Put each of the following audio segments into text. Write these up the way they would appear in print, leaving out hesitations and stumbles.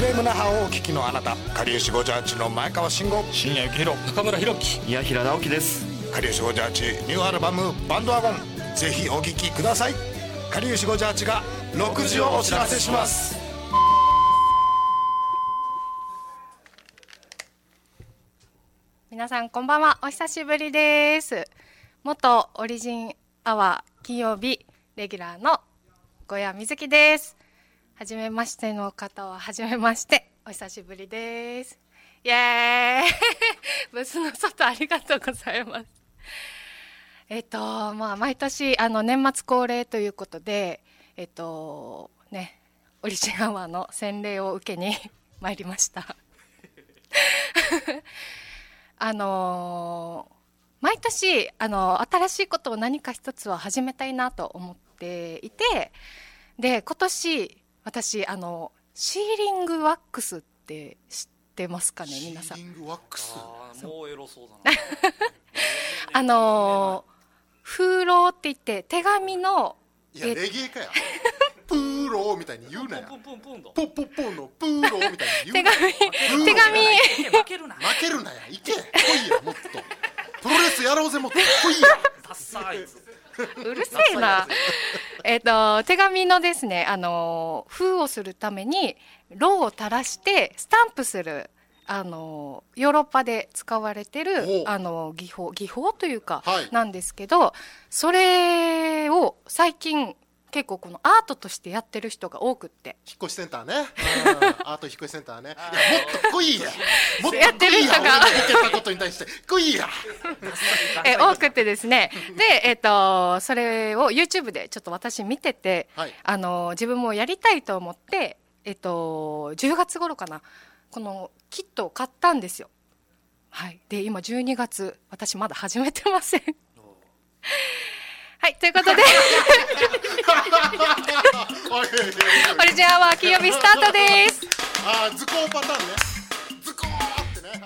FM 那覇をお聞きのあなた、かりゆし58の前川慎吾、 深夜幸宏、中村弘樹、 宮平直樹です。 かりゆし58ニューアルバムバンドワゴン、ぜひお聴きください。かりゆし58が6時をお知らせします。 皆さんこんばんは、お久しぶりです。元オリジンアワー金曜日レギュラーの小谷瑞希です。はじめましての方ははじめまして、お久しぶりです。イエーイブースの外ありがとうございます。毎年年末恒例ということでオリジンアワーの洗礼を受けに参りました毎年新しいことを何か一つは始めたいなと思っていて、で今年私シーリングワックスって知ってますかね、皆さん。 シーリングワックス、 もうエロそうだな風浪って言って手紙の、 いやレゲエかやプーローみたいに言うなや、ポンポンのプーローみたいに言うな。 手紙負けるなや、いけ来いや、もっとプロレスやろうぜ、もっと来いやダッサーイうるせえな手紙のですね封をするためにろうを垂らしてスタンプするヨーロッパで使われてる技法というか、 はい、 なんですけど、それを最近結構このアートとしてやってる人が多くって、 引っ越しセンターねアート引っ越しセンターね。いや、もっと来いやもっと来いや、 やってる人が俺の言ってたことに対して来いや多くてですね。で、それを YouTube でちょっと私見てて、 はい、 自分もやりたいと思って、10月頃かな、このキットを買ったんですよ。はい、で今12月、私まだ始めてませんはい、ということでオリジンアワー金曜日スタートです。 図工パターンね、図工ってね。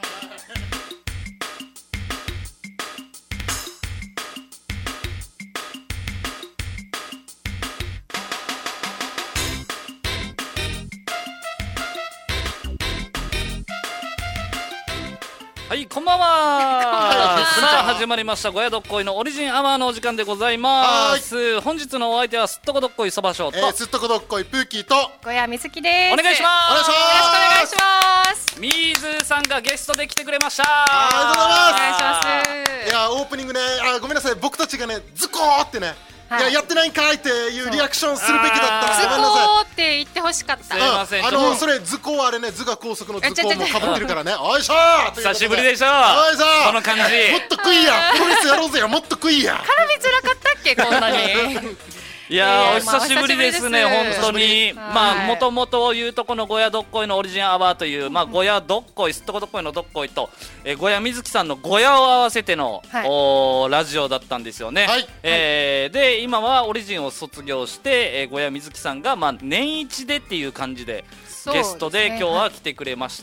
はい、こんばんは。さあ始まりました、小屋どっこいのオリジンアワーのお時間でございます。本日のお相手はすっとこどっこいそばしょうと、 すっとこどっこいプーキーと小谷瑞希です。 お願いします。 お願いします。 よろしくお願いします。 ミーズさんがゲストで来てくれました。 ありがとうございます。 お願いします。 いや、オープニングね、ごめんなさい、僕たちがね、ズコーってね、いや、やってないんかいっていうリアクションするべきだった図の。ごめんなさい。 工って言ってほしかった。 すいません、 それ図工、あれね、図が高速の図工もかぶってるからね。おいしょー、 久しぶりでしょ。 おいしょー、 この感じもっと食いや、プロレスやろうぜよ、もっと食いや。 絡みづらかったっけ、こんなにいやー、お久しぶりですね、本当に。 はい、 もともと言うとこの小屋どっこいのオリジンアワーという、小屋どっこい、すっとこどっこいのどっこいと、小屋瑞希さんの小屋を合わせての、ラジオだったんですよね。 はい、 で今はオリジンを卒業して、小屋瑞希さんが、年一でっていう感じでゲストで今日は来てくれました。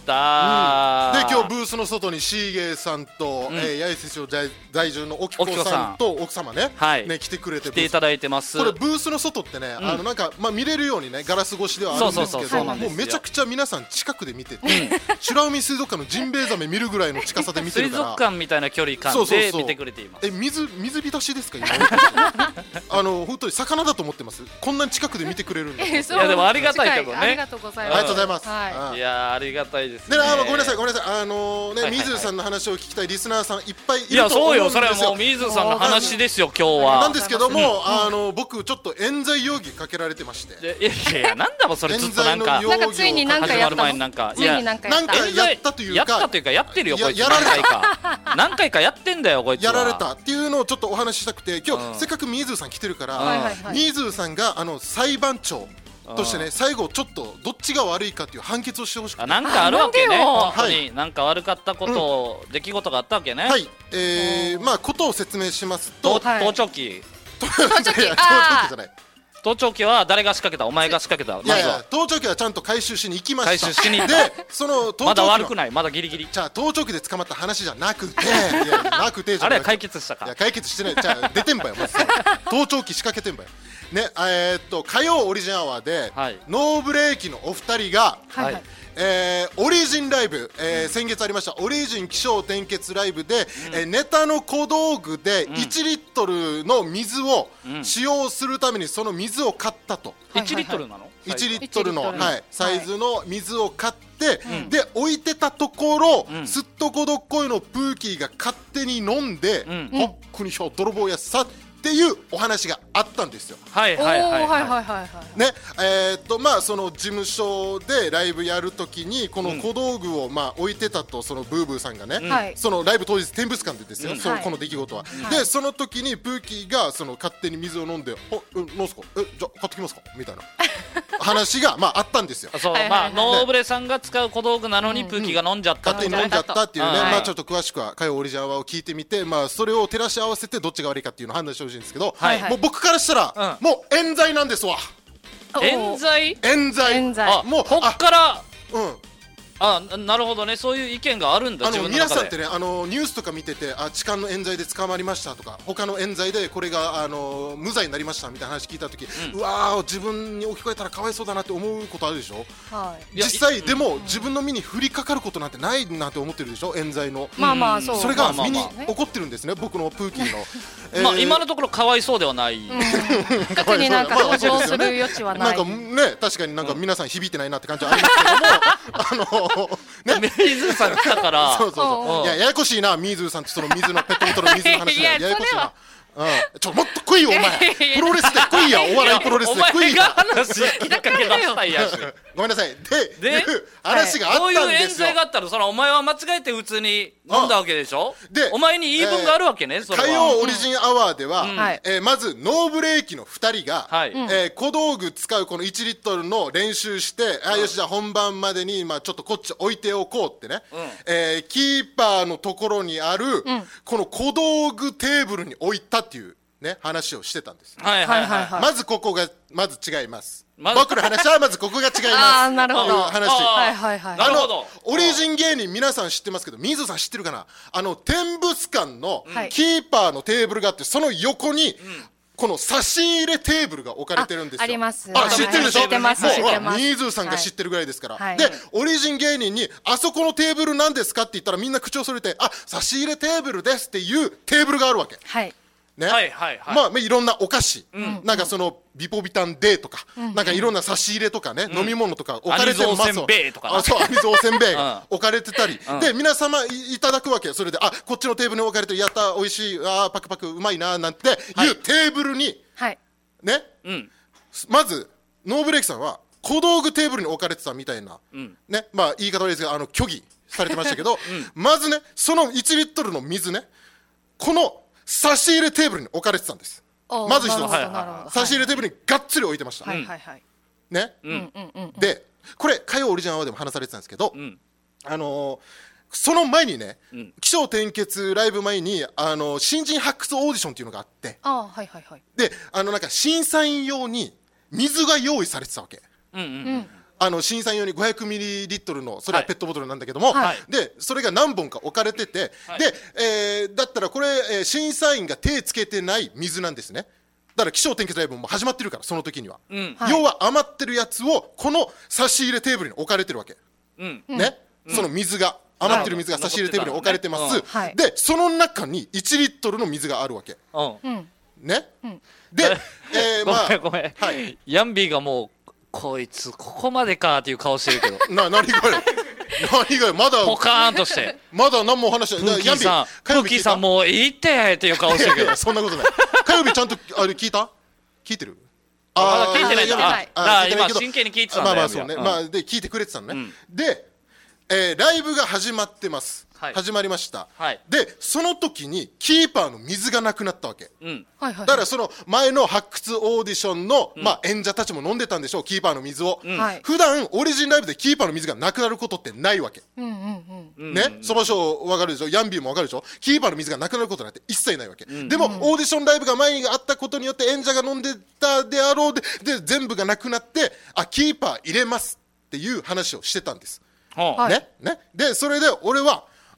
で、今日ブースの外にシーゲーさんと、八重瀬町在住の沖子さんと奥様ね、来てくれて、 来ていただいてます。 これブースの外ってね、なんか見れるようにね、ガラス越しではあるんですけど、もうめちゃくちゃ皆さん近くで見てて、美ら海水族館のジンベエザメ見るぐらいの近さで見てるから、 水族館みたいな距離感で見てくれています。 水浸しですか今本当に魚だと思ってます。こんなに近くで見てくれるんだ。いや、 でもありがたいけどね。 ありがとうございます。 ありがとうございます。 いや、ありがたいですね。 で、ごめんなさい水さんの話を聞きたいリスナーさんいっぱいいると思うんですよ。 いや、そうよ、それはもう水さんの話ですよ、今日は。 なんですけども、僕ちょっと冤罪容疑かけられてまして。 いや、なんだもんそれ、ずっとなんかついになんか始まる前になんか、 ついになんかやったというか、 やってるよこいつ。何回かやってんだよこいつは。 やられたっていうのをちょっとお話ししたくて、今日せっかく水さん来てるから、水さんが裁判長としてね、最後ちょっとどっちが悪いかっていう判決をしてほしくて。 なんかあるわけね、本当に。なんか悪かったこと、出来事があったわけね。 はい、ことを説明しますと、 盗聴器盗聴器じゃない。 盗聴器は誰が仕掛けた？お前が仕掛けた？ いやいや、盗聴器はちゃんと回収しに行きました。 回収しに行った。 で、その盗聴器まだ悪くない、まだギリギリ。 じゃあ盗聴器で捕まった話じゃなくて、 あれは解決したか？ いや、解決してない。じゃあ出てんばよ、まず。盗聴器仕掛けてんばよ。ね、火曜オリジンアワーで、ノーブレーキのお二人が、 オリジンライブ、先月ありましたオリジン起承転結ライブで、ネタの小道具で1リットルの水を使用するためにその水を買ったと。 1リットルなの 1リットルの、はい、サイズの水を買って、で置いてたところ、すっとこどっこいのプーキーが勝手に飲んで、ほっくにしょ泥棒やさっていうお話があったんですよ。 はいはいはいね、まあその事務所でライブやるときにこの小道具をまあ置いてたと、そのブーブーさんがね、そのライブ当日天物館でですよ、この出来事は。でその時にプーキーがその勝手に水を飲んで、なんすか、じゃあ買ってきますかみたいな話がまああったんですよ。 そう、まあノーブレさんが使う小道具なのにプーキーが飲んじゃった、 勝手に飲んじゃったっていうね。まあちょっと詳しくは火曜オリジンアワーを聞いてみて、まあそれを照らし合わせてどっちが悪いかっていうのを判断してほしいんですけど、もう僕からしたらもう冤罪なんですわ。 冤罪？ 冤罪。 もうこっから、 あ、 なるほどね、そういう意見があるんだ。 皆さんってね、ニュースとか見てて、痴漢の冤罪で捕まりましたとか、他の冤罪でこれが無罪になりましたみたいな話聞いたとき、うわー、自分に置き換えたらかわいそうだなって思うことあるでしょ。実際でも自分の身に降りかかることなんてないなって思ってるでしょ、冤罪の。それが身に起こってるんですね、僕のプーキーの。 まあ今のところかわいそうではない。 特になんか同情する余地はない。 なんかね、確かになんか皆さん響いてないなって感じはありますけども、 水さん来たから、 いや、ややこしいな、水さんとその水のペットボトルの水の話ややこしいな。もっと来いよお前、プロレスで来いや、お笑いプロレスで来いや。 お前が話きっかけ出したいやし。 ごめんなさい。で話があったんですよ。 そういう冤罪があったら、そのお前は間違えて普通に飲んだわけでしょ。でお前に言い分があるわけね。 火曜オリジンアワーではまずノーブレーキの2人が小道具使うこの1リットルの練習して、よしじゃあ本番までにちょっとこっち置いておこうってね、キーパーのところにあるこの小道具テーブルに置いたっていうね話をしてたんです。まずここがまず違います。僕の話はまずここが違います。 なるほど。 話。オリジン芸人皆さん知ってますけど、水さん知ってるかな。天物館のキーパーのテーブルがあって、その横にこの差し入れテーブルが置かれてるんですよ。 あります。 知ってるでしょ。 知ってます。 水さんが知ってるぐらいですから。でオリジン芸人にあそこのテーブルなんですかって言ったら、みんな口を揃えて、差し入れテーブルですっていうテーブルがあるわけ。ね、まあいろんなお菓子、なんかそのビポビタンデーとか、なんかいろんな差し入れとかね、飲み物とか置かれてます。 アニゾーせんべいとか、 そう、アニゾーせんべいが置かれてたりで、皆様いただくわけ。それでこっちのテーブルに置かれて、やった美味しい、パクパクうまいななんていうテーブルにね、まずノーブレーキさんは小道具テーブルに置かれてたみたいなね、まあ言い方悪いですが虚偽されてましたけど、まずねその1リットルの水ね、この差し入れテーブルに置かれてたんです。まず一つ、差し入れテーブルにがっつり置いてました。ね、でこれ火曜オリジナルでも話されてたんですけど、その前にね、起承転結ライブ前に新人発掘オーディションっていうのがあって、でなんか審査員用に水が用意されてたわけ。審査員用に500ミリリットルの、それはペットボトルなんだけども、でそれが何本か置かれてて、でだったらこれ審査員が手つけてない水なんですね。だから起承転結ライブも始まってるから、その時には要は余ってるやつをこの差し入れテーブルに置かれてるわけね。その水が余ってる水が差し入れテーブルに置かれてます。でその中に1リットルの水があるわけね。でごめん、ヤンビーがもうこいつここまでかっていう顔してるけど何がまだポカーンとしてまだ何も話してない。 プーキーさんもういいっていう顔してるけどそんなことない。火曜日ちゃんとあれ聞いてる？ まだ聞いてないんだ。今真剣に聞いてたんだよ。 まあそうね。で聞いてくれてたのね。でライブが始まってます。始まりました。でその時にキーパーの水がなくなったわけ。だからその前の発掘オーディションの演者たちも飲んでたんでしょう、キーパーの水を。普段オリジンライブでキーパーの水がなくなることってないわけね。そばしょう分かるでしょ、ヤンビーも分かるでしょ。キーパーの水がなくなることなんて一切ないわけ。でもオーディションライブが前にあったことによって演者が飲んでたであろうで全部がなくなって、キーパー入れますっていう話をしてたんですね。でそれで俺は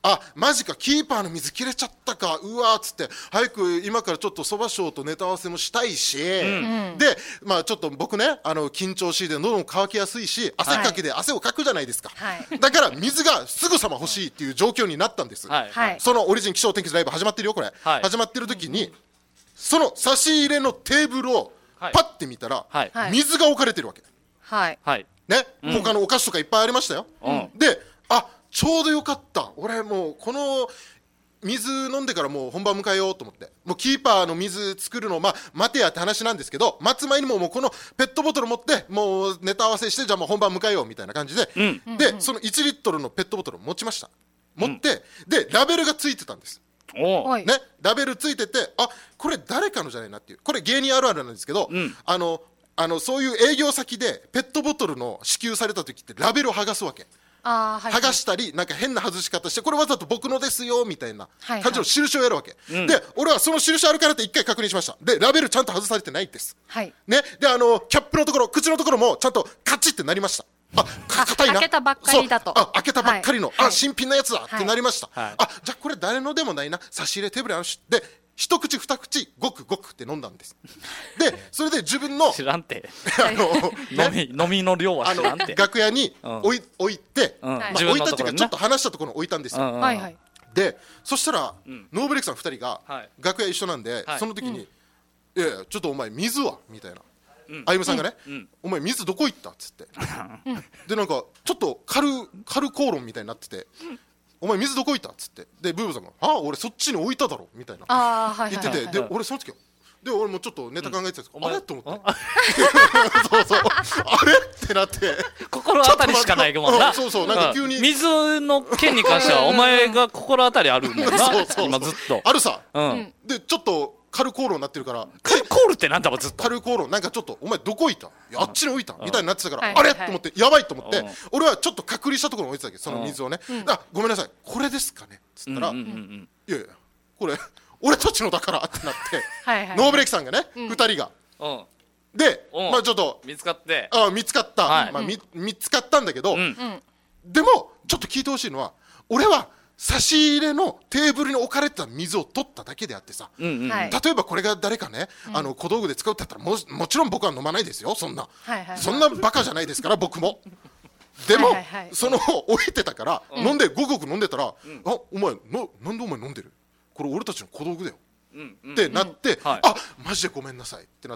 あマジかキーパーの水切れちゃったかうわーっつって早く今からちょっとそばショーとネタ合わせもしたいし、でまあちょっと僕ね緊張しいで喉も渇きやすいし汗かきで汗をかくじゃないですか、だから水がすぐさま欲しいっていう状況になったんです、そのオリジン気象天気図ライブ始まってるよこれ、始まってる時にその差し入れのテーブルをパッて見たら、水が置かれてるわけ、ね、他のお菓子とかいっぱいありましたよ、でちょうどよかった、俺もうこの水飲んでからもう本番迎えようと思って、もうキーパーの水作るの待てやって話なんですけど、待つ前にもうこのペットボトル持ってもうネタ合わせして、じゃあもう本番迎えようみたいな感じで、でその1リットルのペットボトル持ちました、持って、でラベルがついてたんです、ね、ラベルついてて、これ誰かのじゃないなっていう、これ芸人あるあるなんですけど、そういう営業先でペットボトルの支給された時ってラベルを剥がすわけ、剥がしたりなんか変な外し方して、これわざと僕のですよみたいな感じの印をやるわけ、で俺はその印あるからって一回確認しました。でラベルちゃんと外されてないです、ね、でキャップのところ口のところもちゃんとカチってなりました。硬いな、 開けたばっかりだと、 開けたばっかりの、新品のやつだってなりました、じゃあこれ誰のでもないな、差し入れテーブルあるしで一口二口ごくごくって飲んだんです。でそれで自分の知らんて飲みの量は知らんて楽屋に置いて、置いたっていうかちょっと離したところに置いたんですよ。でそしたらノーブレイクさん2人が楽屋一緒なんで、その時に「いやいやちょっとお前水は?」みたいな、歩夢さんがね「お前水どこ行った?」っつってでなんかちょっとカル口論みたいになってて、お前水どこ置いたっつって、でブーブさんが俺そっちに置いただろみたいな言ってて、で俺その時で俺もちょっとネタ考えてたんですけど、あれと思ってそうあれってなって、 心当たりしかないもんな。 そうなんか急に水の件に関してはお前が心当たりあるもんな今ずっとあるさ、でちょっとカルコールになってるから、 カルコールってなんだずっとカルコールなんかちょっとお前どこ置いた、あっちに置いたみたいになってたから、あれと思ってやばいと思って、俺はちょっと隔離したところに置いてたわけ、その水をね、ごめんなさいこれですかねっつったら、いやいやこれ俺たちのだからってなってノーブレイクさんがね2人がでちょっと見つかって見つかった見つかったんだけど、でもちょっと聞いてほしいのは、俺は差し入れのテーブルに置かれてた水を取っただけであってさ、例えばこれが誰かね小道具で使うって言ったらもちろん僕は飲まないですよ、そんなバカじゃないですから僕も。でもその置いてたから飲んでごくごく飲んでたら、お前なんでお前飲んでる、これ俺たちの小道具だよってなって、マジでごめんなさいってなって、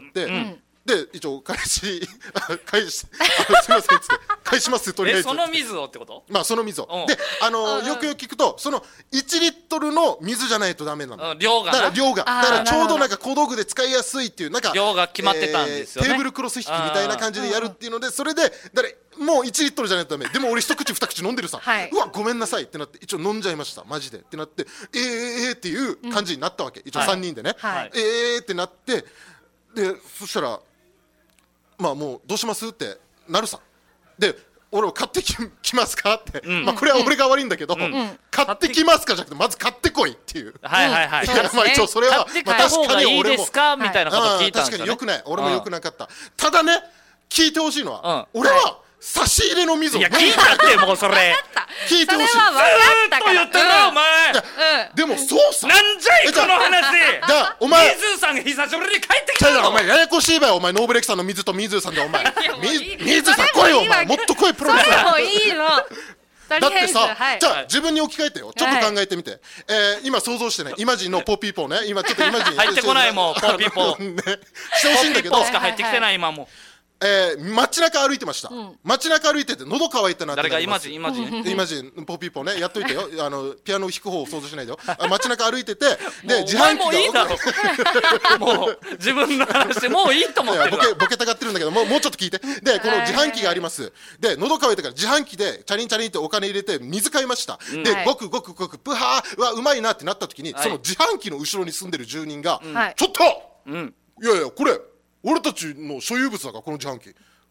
で一応返しすいませんっつって返しますとりあえず。 その水をってこと？ その水をでよくよく聞くとその1リットルの水じゃないとダメなの、 量がだからちょうどなんか小道具で使いやすいっていうなんか量が決まってたんですよね、 テーブルクロス引きみたいな感じでやるっていうので、それでもう1リットルじゃないとダメでも俺一口二口飲んでるさ、うわごめんなさいってなって一応飲んじゃいましたマジでってなってっていう感じになったわけ、一応3人でね、ってなってでそしたらもうどうしますってなるさで、俺を買ってきますかって、これは俺が悪いんだけど、買ってきますかじゃなくてまず買ってこいっていう、一応それは買ってきた方がいいですかみたいなこと聞いたんですよね。確かによくない、俺もよくなかった。ただね聞いてほしいのは、俺は差し入れの水を聞いたってもうそれ聞いてほしい。ずーっと言ってるなお前。 でもそうさ、 なんじゃいこの話。 お前水さんが久しぶりに帰ってきたぞ。お前ややこしいばよ、お前ノーブレイクさんの水と水さんでお前水さん来いよ、お前もっと来いプロレス。 それもいいのだってさ、じゃあ自分に置き換えてよ、ちょっと考えてみて、今想像してね、イマジンのポーピーポーね、今ちょっとイマジン入ってこないもん、ポーピーポーしてほしいんだけど、 ポーピーポーしか入ってきてない今も。 街中歩いてました、街中歩いてて喉乾いたなって。 誰がイマジンポーピーポーねやっといてよピアノを弾く方を想像しないでよ。街中歩いててで自販機がもういいだろもう自分の話でもういいと思ってるわ。 ボケたがってるんだけどもうちょっと聞いて。でこの自販機があります。で喉乾いたから自販機でチャリンチャリンってお金入れて水買いました。でごくごくごくプハーはうまいなってなった時に、その自販機の後ろに住んでる住人がちょっといやいやこれ俺たちの所有物だからこの自販機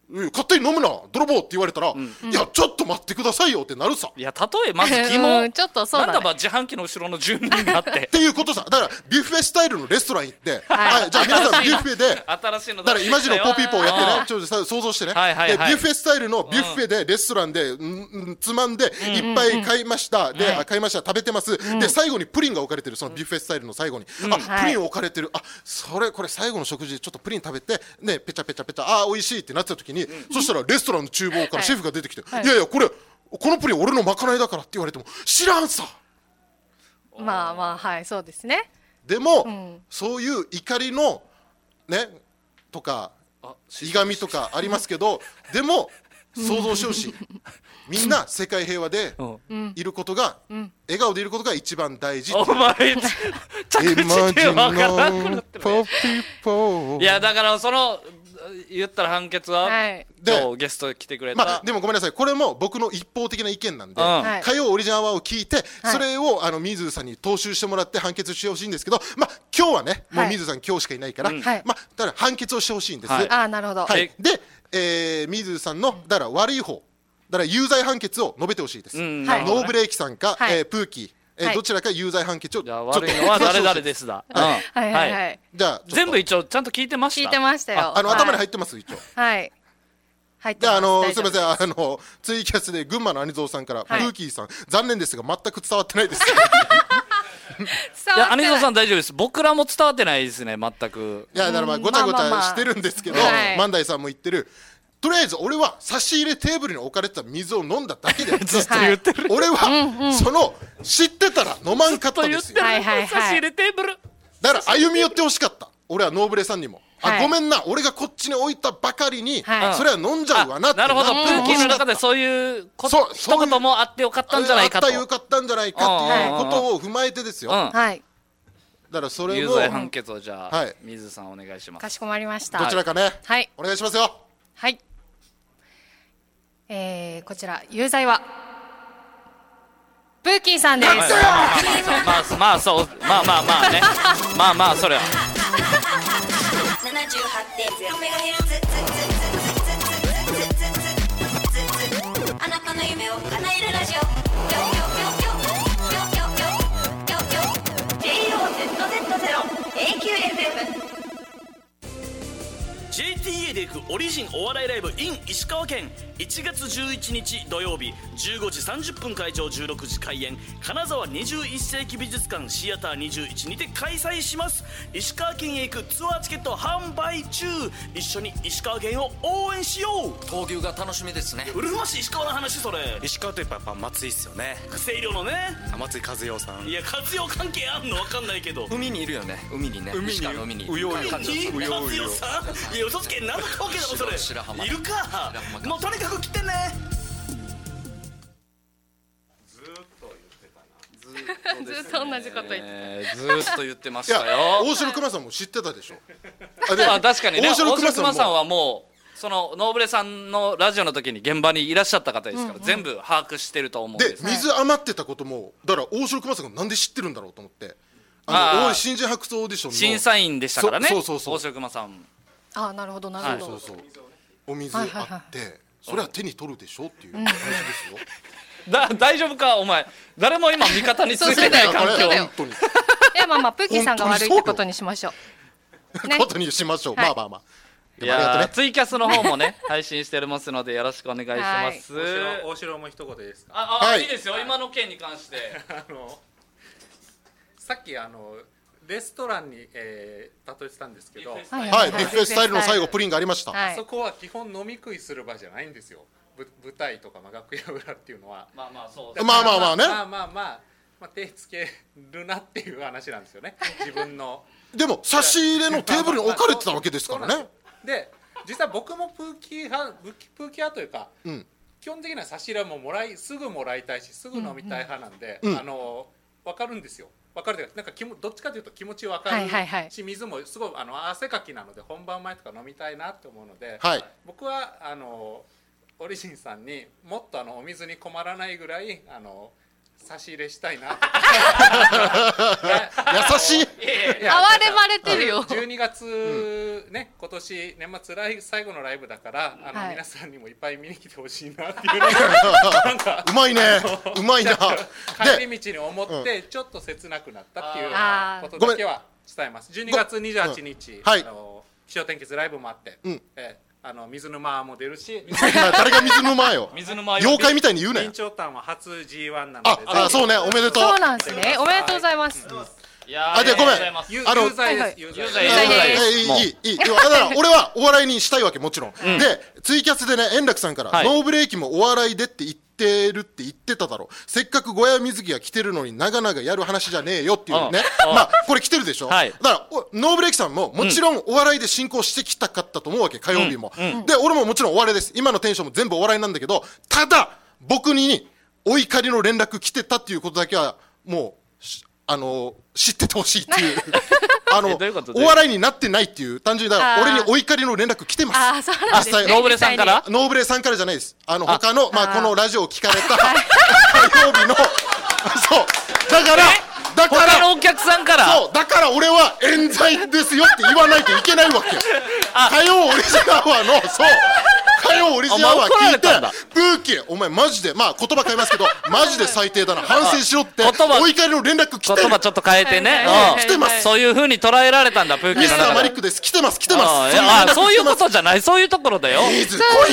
勝手に飲むな泥棒って言われたら、いやちょっと待ってくださいよってなるさ。 いや例えまず疑問ちょっとそうだね、 なんだば自販機の後ろの住人になってっていうことさ。だからビュッフェスタイルのレストラン行って、じゃあ皆さんビュッフェで新しいのだから今時のポピーポーやってね、ちょっと想像してね、 はいはいはい、 ビュッフェスタイルのビュッフェでレストランでつまんでいっぱい買いました、で買いました食べてます、で最後にプリンが置かれてる、そのビュッフェスタイルの最後に、プリン置かれてる、これ最後の食事ちょっとプリン食べてね、ペチャペチャペチャ美味しいってなってた時に、そしたらレストランの厨房からシェフが出てきて、いやいやこのプリン俺のまかないだからって言われても知らんさ。 まあまあはいそうですね。 でも、そういう怒りのねとかいがみとかありますけどでも想像してほしい。みんな世界平和でいることが、笑顔でいることが一番大事。 お前着地で分からなくなってるね。いやだからその言ったら判決は、今日ゲスト来てくれた、 でもごめんなさい、これも僕の一方的な意見なんで、火曜オリジナルアワーを聞いて、それを水さんに踏襲してもらって判決してほしいんですけど、今日はねもう水さん今日しかいないから、だから判決をしてほしいんです。 なるほど。 で、水さんのだから悪い方だから有罪判決を述べてほしいです。ノーブレーキさんか、プーキー、どちらか有罪判決を。 じゃあ悪いのは誰々ですだ。 じゃあ全部一応ちゃんと聞いてました。 聞いてましたよ。 頭に入ってます一応。 はい。入ってます。 すみません、ツイキャスで群馬の兄蔵さんからプーキーさん残念ですが全く伝わってないです。 いや兄蔵さん大丈夫です。僕らも伝わってないですね全く。 いやだからごちゃごちゃしてるんですけど、万代さんも言ってる。とりあえず俺は差し入れテーブルに置かれてた水を飲んだだけでずっと言ってる。 俺はその知ってたら飲まんかったですよ。 差し入れテーブルだから歩み寄ってほしかった。俺はノーブレさんにもごめんな俺がこっちに置いたばかりにそれは飲んじゃうわなって。 なるほど、プーキーの中でそういう一言もあってよかったんじゃないかと、 あったよかったんじゃないかっていうことを踏まえてですよ。だからそれを有罪判決をじゃあ水さんお願いします。 かしこまりました。 どちらかねお願いしますよ。 はい、こちら有罪はプーキーさんです。 まあそうまあねまあそれは 78.0 メガヘルツあなたの夢を叶えるラジオ JOZZ0AQFM JTA で行くオリジンお笑いライブ in 石川県1月11日土曜日15時30分会場16時開演金沢21世紀美術館シアター21にて開催します。石川県へ行くツアーチケット販売中。一緒に石川県を応援しよう。 闘牛が楽しみですね。 うるま市石川の話それ。 石川といえばやっぱ松井っすよね。 清涼のね松井和代さん。 いや和代関係あんの分かんないけど海にいるよね。海にね石川の海にうようよ和代さん。いや嘘つけ何の関係だもんそれ。いるかもうとにかく来てね。 ずっと同じこと言って、 ずっと言ってましたよ。 大城熊さんも知ってたでしょ。 確かにね大城熊さんはもうそのノーブレさんのラジオの時に現場にいらっしゃった方ですから全部把握してると思うんです。 で水余ってたこともだから大城熊さんがなんで知ってるんだろうと思って、新人発掘オーディションの審査員でしたからね。大城熊さん。 なるほどなるほど。 お水あってそれは手に取るでしょっていう話ですよ。 大丈夫かお前。誰も今味方についてない環境。いやまあプーキーさんが悪いってことにしましょう。 ことにしましょう。まあ。 いやツイキャスの方もね配信してますのでよろしくお願いします。 大城も一言ですか。 いいですよ今の件に関して。 さっきレストランに例えてたんですけど、 ビュッフェスタイルの最後プリンがありました。 そこは基本飲み食いする場じゃないんですよ。舞台とか楽屋裏っていうのはまあそうまあねまあ手つけるなっていう話なんですよね自分の。でも差し入れのテーブルに置かれてたわけですからね。 で実は僕もプーキー派というか、基本的には差し入れはもうすぐもらいたいしすぐ飲みたい派なんで、分かるんですよ。分かるというか、なんかどっちかというと気持ち分かるし、水もすごい汗かきなので本番前とか飲みたいなって思うので、僕はオリジンさんにもっとお水に困らないぐらい差し入れしたいな。 優しい。 哀れまれてるよ。 12月ね、今年年末最後のライブだから皆さんにもいっぱい見に来てほしいなっていうのがなんかうまいね、うまいな。 帰り道に思ってちょっと切なくなったっていうことだけは伝えます。12月28日気象天気図ライブもあって、水沼も出るし。 誰が水沼よ。 水沼妖怪みたいに言うなよ。 備長炭は初 G1 なので。 あ、そうね、おめでとう。 そうなんですね。おめでとうございます。 いやでごめん。 有罪です。有罪。 いい。だから俺はお笑いにしたいわけもちろん。でツイキャスでね、円楽さんからノーブレーキもお笑いでって言ってただろう。せっかく小屋水着が来てるのに長々やる話じゃねえよっていうね。まあこれ来てるでしょ。だからノーブレーキさんももちろんお笑いで進行してきたかったと思うわけ、火曜日も。で俺ももちろんお笑いです。今のテンションも全部お笑いなんだけど、ただ僕にお怒りの連絡来てたっていうことだけはもう知っててほしいっていうお笑いになってないっていう、単純にだから俺にお怒りの連絡来てます。 実際ノーブレさんから？ ノーブレさんからじゃないです。他のこのラジオを聞かれた火曜日のそうだから他のお客さんから、 そうだから俺は冤罪ですよって言わないといけないわけ。火曜オリジナルアワーの火曜オリジナルアワー聞いて、ブーキーお前マジで、まあ言葉変えますけどマジで最低だな、反省しろってお怒りの連絡来てる。 言葉ちょっと変えてね、 来てます。 そういう風に捉えられたんだ、プーキーの中で。 ミスターマリックです。来てます。 そういうことじゃない、そういうところだよ。 そういう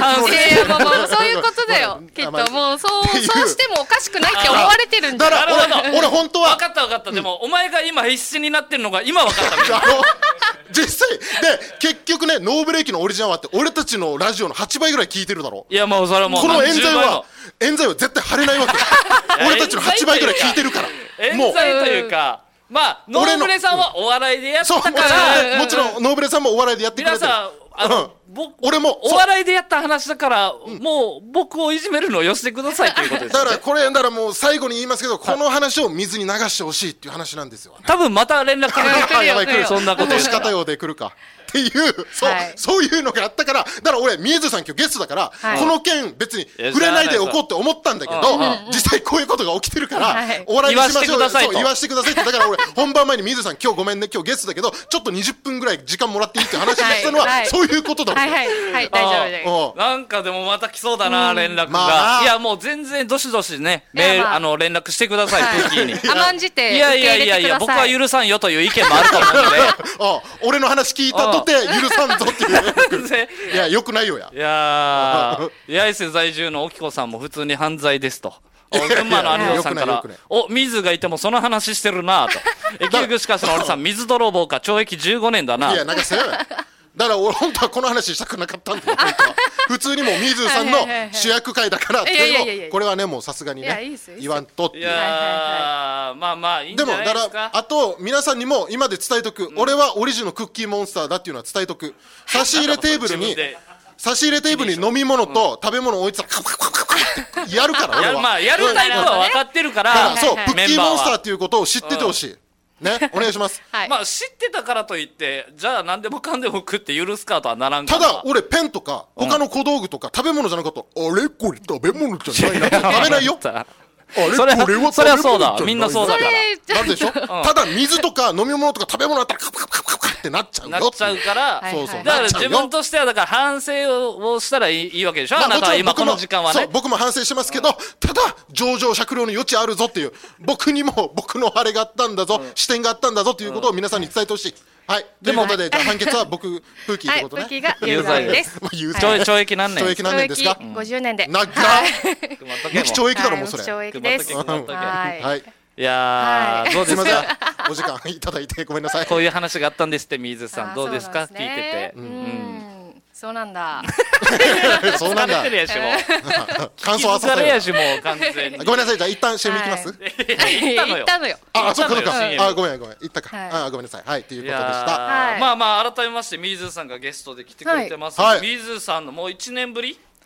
ことだよ。きっともうそうしてもおかしくないって思われてるんだ。 だから俺本当は分かった。でもお前が今必死になってるのが今分かった。 実際で結局ね、ノーブレーキのオリジナルはって俺たちのラジオの8倍ぐらい聞いてるだろ。 いやもうそれはもうこの冤罪は絶対晴れないわけ。俺たちの8倍ぐらい聞いてるから。 冤罪というか、まあノーブレさんはお笑いでやったから、 もちろんノーブレさんもお笑いでやってくれてる。 皆さん俺もお笑いでやった話だから、もう僕をいじめるのをよしてくださいということです。 だからもう最後に言いますけど、この話を水に流してほしいっていう話なんですよ。 多分また連絡来る。そんなこと。 落とし方用で来るかっていう、そういうのがあったから。だから俺水野さん今日ゲストだから、この件別に触れないでおこうって思ったんだけど、実際こういうことが起きてるから、お笑いにしましょう、言わしてくださいって。だから俺本番前に水野さん今日ごめんね、今日ゲストだけどちょっと20分ぐらい時間もらっていいって話をしたのはそういうことだろう。 はい大丈夫です。 なんかでもまた来そうだな、連絡が。いやもう全然どしどしね、連絡してください、プーキーに。 甘んじていや僕は許さんよという意見もあると思うので。 俺の話聞いたとて許さんぞっていう。いやよくないよや。 いや八重洲在住の沖子さんも普通に犯罪ですと。群馬の有野さんから水がいてもその話してるなと。駅具しかしのおじさん、水泥棒か、懲役15年だな。 いやなんかせよ。だから俺本当はこの話したくなかったんだよ。普通にもう水さんの主役会だからっていうの、これはねもうさすがにね言わんとっていう。 いやまあいいんじゃないですか。でもだからあと皆さんにも今で伝えとく、俺はオリジンのクッキーモンスターだっていうのは伝えとく。差し入れテーブルに飲み物と食べ物置いてたらカクカクカクってやるから俺は。 やるタイプは分かってるから。 そう、クッキーモンスターっていうことを知っててほしいね、お願いします。 まあ知ってたからといってじゃあ何でもかんでも食って許すかとはならんから。 ただ俺ペンとか他の小道具とか食べ物じゃなかったら、あれこれ食べ物じゃないなって食べないよ。 それはそうだ、みんなそうだから。 なんでしょ。ただ水とか飲み物とか食べ物だったらカプカプカプカプってなっちゃうよ。 なっちゃうから。だから自分としてはだから反省をしたらいいわけでしょ。あなたは今この時間はね。 僕も反省してますけど、ただ情状酌量の余地あるぞっていう、僕にも僕のあれがあったんだぞ、視点があったんだぞっていうことを皆さんに伝えてほしい。はい。ということで、じゃあ判決は僕、プーキーってことね。 プーキーが有罪です。 懲役何年？ 懲役何年ですか ？50年で。 長っ。無期懲役だろ、もうそれ。 懲役です。 はい。 いやどうですか。 お時間いただいてごめんなさい。 こういう話があったんですって、水さん。どうですか？聞いてて。 そうなんだ。 そうなんだ。感想はさせやしもう完全に。 ごめんなさい、じゃあ一旦 CM 行きます。 行ったのよ。 あ、そうかそうか。あ、ごめん行ったか。あ、ごめんなさい。はい、ということでした。 まあ改めまして水さんがゲストで来てくれてます。水さんのもう1年ぶり？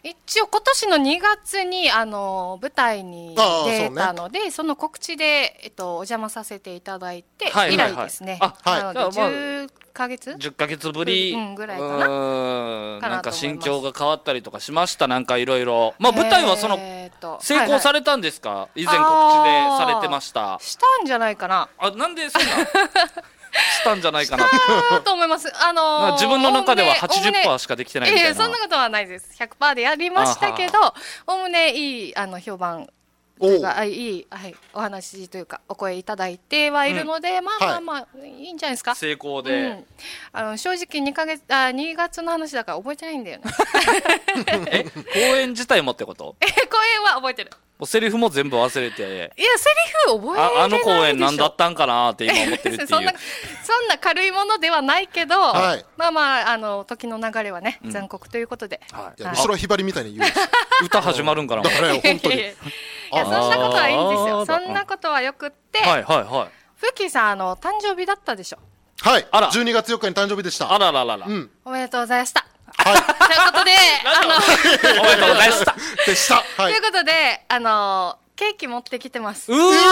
一応今年の2月に舞台に出たので、その告知でお邪魔させていただいて以来ですね。なので10ヶ月ぶりぐらいかな。 なんか心境が変わったりとかしました。なんかいろいろ。まあ舞台はその成功されたんですか？以前告知でされてました。 したんじゃないかな。 なんでそんなしたんじゃないかなと思います。 自分の中では 80% しかできてないみたいな。 そんなことはないです。100% でやりましたけど、おおむねいい評判というか、いいお話というかお声いただいてはいるので、まあいいんじゃないですか。 成功で。 正直2月の話だから覚えてないんだよね。 公演自体もってこと？ 公演は覚えてる。 セリフも全部忘れて。 いや、セリフ覚えれないでしょ。 あの公演何だったんかなって今思ってるっていう。 そんな軽いものではないけど、時の流れはね、残酷ということで。 後ろひばりみたいに言う。 歌始まるんかな。 だから本当に。 いや、そんなことはいいんですよ。そんなことはよくって。ふきさん誕生日だったでしょ。 はい。12月4日に誕生日でした。 あらららら。 おめでとうございました。 はい。 ということで、 おめでとうございました。 でした。 ということで、ケーキ持ってきてます。 うわー。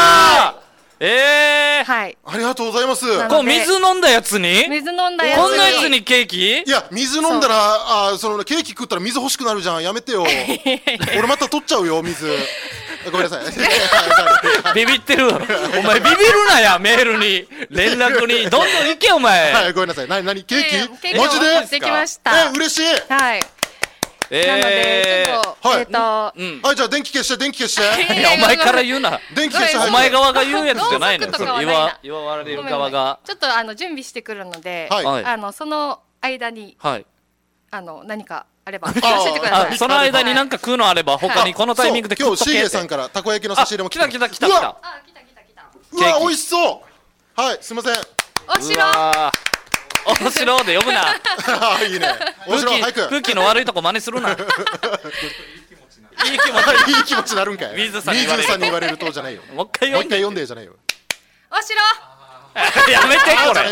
はい。 ありがとうございます。 こう水飲んだやつに？ 水飲んだやつに。 こんなやつにケーキ？ いや、水飲んだら、ケーキ食ったら水欲しくなるじゃん。やめてよ。俺また取っちゃうよ、水。ごめんなさい。 ビビってる。お前ビビるなや、メールに。連絡に。どんどん行け、お前。 はい、ごめんなさい。何ケーキ？ マジで？持ってきました。 嬉しい。 はい。なので、ちょっと、 はい、じゃあ電気消して。 いや、お前から言うな。 電気消して。 お前側が言うやつじゃないの。言われる側が。 ちょっと準備してくるので、その間に、何かあれば教えてください。 その間に何か食うのあれば、他にこのタイミングで今日シーゲさんからたこ焼きの差し入れも来た。 うわ、美味しそう。はい、すいません。 お城お城で呼ぶな。 いいね。お城早く。 空気の悪いとこ真似するな。いい気持ちなるんかい。 水さんに言われるとじゃないよ。 もう一回読んでじゃないよ。 お城やめてこれ。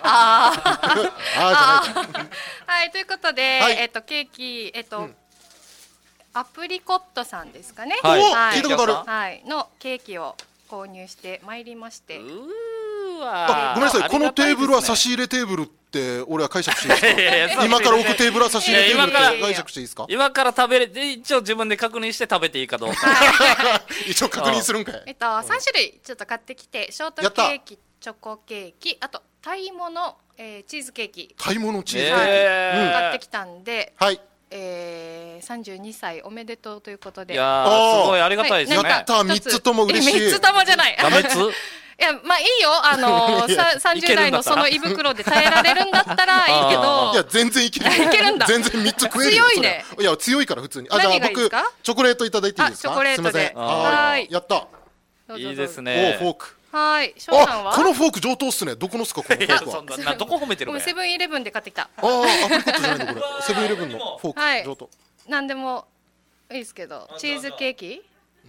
はい、ということで、ケーキ、アプリコットさんですかね。 聞いたことある。 はい、のケーキを購入してまいりまして。 ごめんなさい、このテーブルは差し入れテーブルって俺は解釈していいですか？今から置くテーブルは差し入れテーブルって解釈していいですか？ 今から食べれ、一応自分で確認して食べていいかどうか。 一応確認するんかい。 3種類ちょっと買ってきて、ショートケーキ、チョコケーキ、あとタイモのチーズケーキ。 タイモのチーズケーキ買ってきたんで。 はい。 32歳おめでとうということで。 いやー、すごいありがたいですね。 やった、3つとも嬉しい。 3つともじゃない。 ダメつ？ いや、まあいいよ。30代のその胃袋で耐えられるんだったらいいけど。 いや、全然いける。 いけるんだ。 全然3つ食えるよ。 強いね。 いや、強いから普通に。じゃあ僕、チョコレートいただいていいですか？ チョコレートで。 はい。やった。 いいですね。 フォーク。 はい。翔さんは？ このフォーク上等っすね。どこのっすか、このフォークは。 どこ褒めてるの？ セブンイレブンで買ってきた。 アプリコットじゃないのこれ。セブンイレブンのフォーク上等。 なんでもいいですけど、チーズケーキ？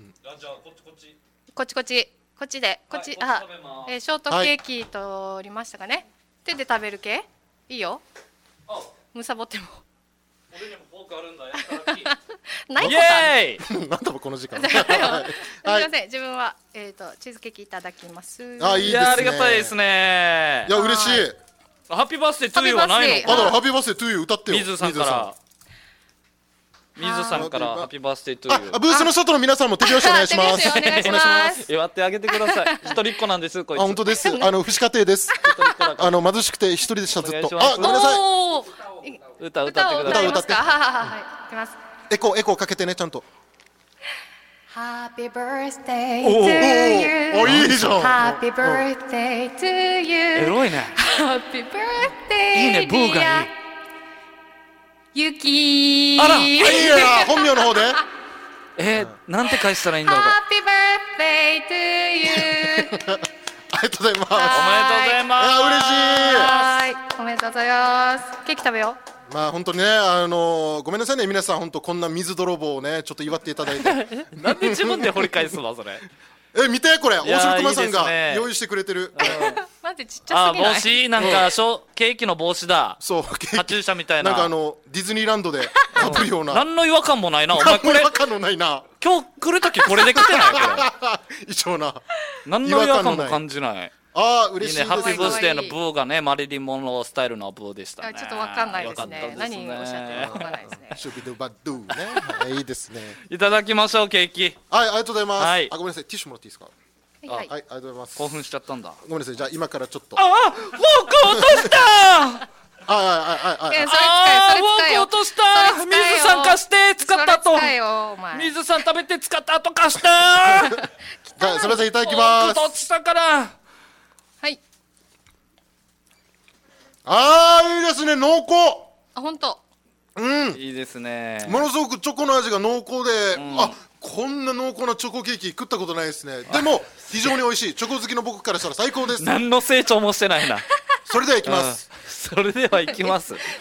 こっちで、ショートケーキとりましたかね。手で食べる系？いいよ。むさぼっても。 俺にもフォークあるんだ。やったらき。 ないことある。なんだこの時間。 すみません、自分はチーズケーキいただきます。 いいですね。 いや、ありがたいですね。 いや、嬉しい。 ハッピーバースデートゥーユーはないの？ だからハッピーバースデートゥーユー歌ってよ。 水さんから。水さんからハッピーバースデートゥーユー。 ブースの外の皆さんも手拍子お願いします。 お願いします。 祝ってあげてください。一人っ子なんです。こいつ。 本当です。父子家庭です。貧しくて一人でしたずっと。ごめんなさい。 歌ってください。 歌って。 はい。ます。 エコーかけてね、ちゃんと。 Happy birthday to you. いいじゃん。 Happy birthday to you. エロいね。 Happy birthday. いいね、ブーがいい。 ゆき。 あら、いいや、本名の方で。 なんて返したらいいんだろう。 Happy birthday to you. ありがとうございます。おめでとうございます。 嬉しい。 はい、おめでとうございます。ケーキ食べよう。まあ本当にね、ごめんなさいね、皆さん本当こんな水泥棒をねちょっと祝っていただいて。 なんで自分で掘り返すのそれ。 見てこれ、大いやー城熊さんがいいですね用意してくれてる。 待って、ちっちゃすぎない？ 帽子なんかケーキの帽子だ。 そう、 カチューシャみたいな。 なんかディズニーランドでかぶるような。 何の違和感もないな。お前これ違和感のないな。 今日来るときこれで来てないこれ。 一緒な。 何の違和感も感じない。 ああ、嬉しいいいね。 です。 ハッピーバースデーのブーがね、マリリン・モンロースタイルのブーでしたね。 ちょっとわかんないですね。 よかったですね。 何おっしゃってるかわかんないですね。 シュビドゥバッドゥね。はい、いいですね。 いただきましょう、ケーキ。 はい、ありがとうございます。 はいあ、ごめんなさい、ティッシュもらっていいですか。 はい、 はい、ありがとうございます。 興奮しちゃったんだ。 ごめんなさい、じゃあ今からちょっと。 あ、フォーク落としたはいそれはい。 使え、 フォーク落とした水さん貸して使った後。水さん食べて使った後貸したじゃあ、すみません、いただきます。 落としたから。 はい。 あー、いいですね、濃厚。 あ、本当。 いいですね。 ものすごくチョコの味が濃厚で、あ、こんな濃厚なチョコケーキ食ったことないですね。でも非常に美味しい。チョコ好きの僕からしたら最高です。 何の成長もしてないな。 それではいきます。 それではいきます。はい。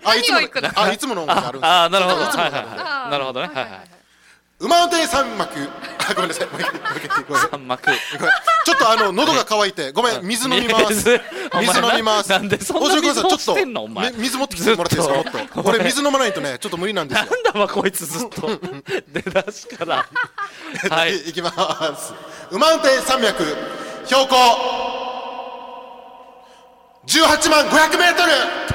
あ、いつもの音楽あるんです。 あ、なるほど。なるほどね。はいはい。 馬運転三幕。ごめんなさい。もう一回。 三幕。 ちょっと喉が渇いて、ごめん、水飲みます。水飲みます。 なんでそんな水ちょっしてんのお前。 と水持ってきてもらっていいですか。もっと。俺水飲まないとね、ちょっと無理なんですよ。 なんだまこいつずっと出だしから。 はい。いきます。馬運転山脈標高18万500メートル。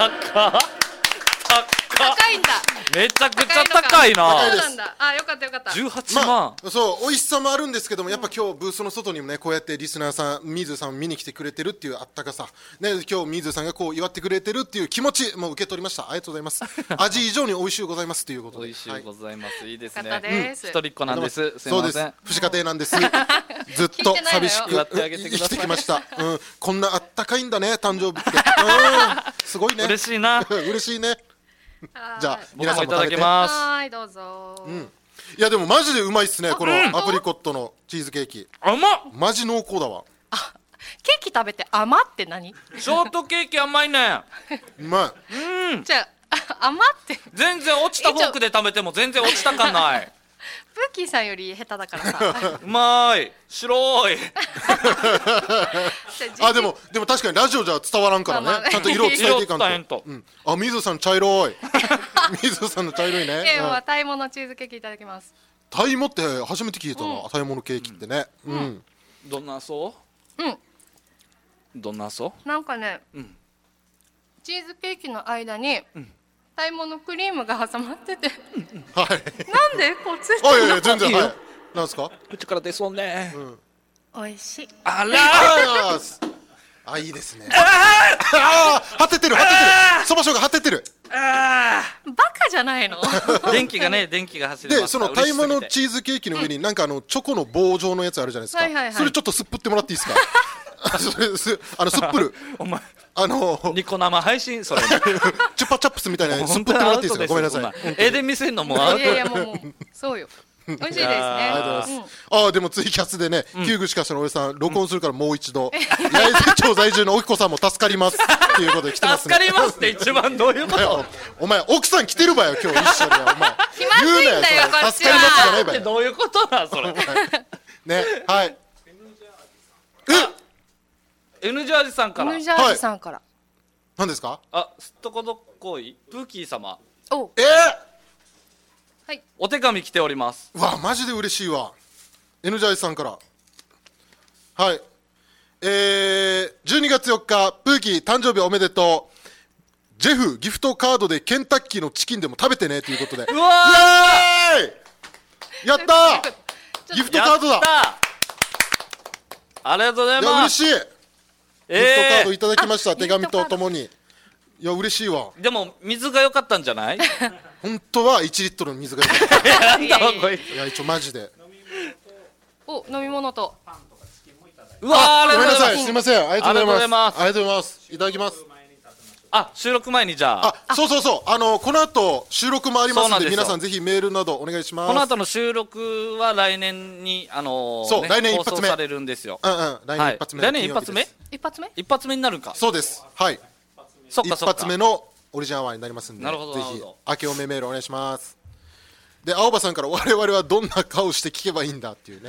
高いんだ。 めちゃくちゃ高いな。 そうなんだ。あ、よかったよかった。 18万。 そう、美味しさもあるんですけども、やっぱ今日ブースの外にもね、こうやってリスナーさん、水さん見に来てくれてるっていうあったかさ、ね、今日水さんがこう祝ってくれてるっていう気持ちも受け取りました。ありがとうございます。味以上に美味しゅうございますということで。 美味しゅうございます。いいですよかったね。 です。 一人っ子なんです。すみそうですません。。 不死家庭なんです。ずっと寂しく祝ってあげてください生きてきました。こんなあったかいんだね、誕生日って。すごいね。 嬉しいな。 嬉しいね。じゃあ皆さんもいただきます。 はい、どうぞ。 いやでもマジでうまいっすね、このアプリコットのチーズケーキ。 甘っ。 マジ濃厚だわ。 ケーキ食べて甘って何？ ショートケーキ甘いね。 うまい。 じゃあ甘って全然落ちたフォークで食べても全然落ちた感ない。 プーキーさんより下手だからさ。 うまい。白い。 あ、でも確かにラジオじゃ伝わらんからね。ちゃんと色を伝えていかんと。あ、水さん茶色い。水さんの茶色いね。 タイモのチーズケーキいただきます。 タイモって初めて聞いたな。タイモのケーキってね。 どんなそう？どんなそう？ なんかね、チーズケーキの間にタイモのクリームが挟まってて。 はい。 なんでこうついてるの？ いやいや全然はい。なんですか？ 口から出そうね。 美味しい。 あら。 あ、いいですね。張っててる。そばしょうが張っててる。 バカじゃないの？ 電気が走ります。 で、そのタイモのチーズケーキの上になんかチョコの棒状のやつあるじゃないですか。それちょっとすっぷってもらっていいですか？それすっぷる。 お前ニコ生配信それ。 チュッパチャップスみたいなすっぷってもらっていいですか？ごめんなさい。 絵で見せんのもアウト。 いやもうそうよ。美味しいですね。 ありがとうございます。あ、でもツイキャスでね、旧具しかしのおじさん録音するからもう一度。八重瀬町在住のおきこさんも助かりますっていうことで来てますね。 助かりますって一番どういうこと？ お前奥さん来てるばよ今日一緒に。お前気まずいんだよこっち助かりますじゃないばよ。どういうことだそれ。 ね、はい。 N ジャージさんから。 N ジャージさんから。 何ですか？ あ、すっとこどっこいプーキー様。 お。はい。 お手紙来ております。 うわ、マジで嬉しいわ。N ジャージさんから。はい。12月4日、プーキー誕生日おめでとう。ジェフギフトカードでケンタッキーのチキンでも食べてねということで。 うわー！イエーイ！やったー！ギフトカードだ。 ありがとうございます。 いや嬉しい。ギフトカードいただきました。手紙とともに。いや嬉しいわ。 でも水が良かったんじゃない？ 本当は1リットルの水が良かった。 なんだこいつ。 いや一応マジで。 お、飲み物と。 うわー、 ごめんなさい。すみません。ありがとうございます。 ありがとうございます。いただきます。 あ、収録前にじゃあ。 あ、そう。この後収録もありますので、皆さんぜひメールなどお願いします。 この後の収録は来年にそう来年一発目放送されるんですよ。 来年一発目。 来年一発目？一発目になるか。 そうです。はい。 そっか。 一発目のオリジナルワインになりますんで、ぜひ明けおめメールお願いします。で、青葉さんから我々はどんな顔して聞けばいいんだっていうね。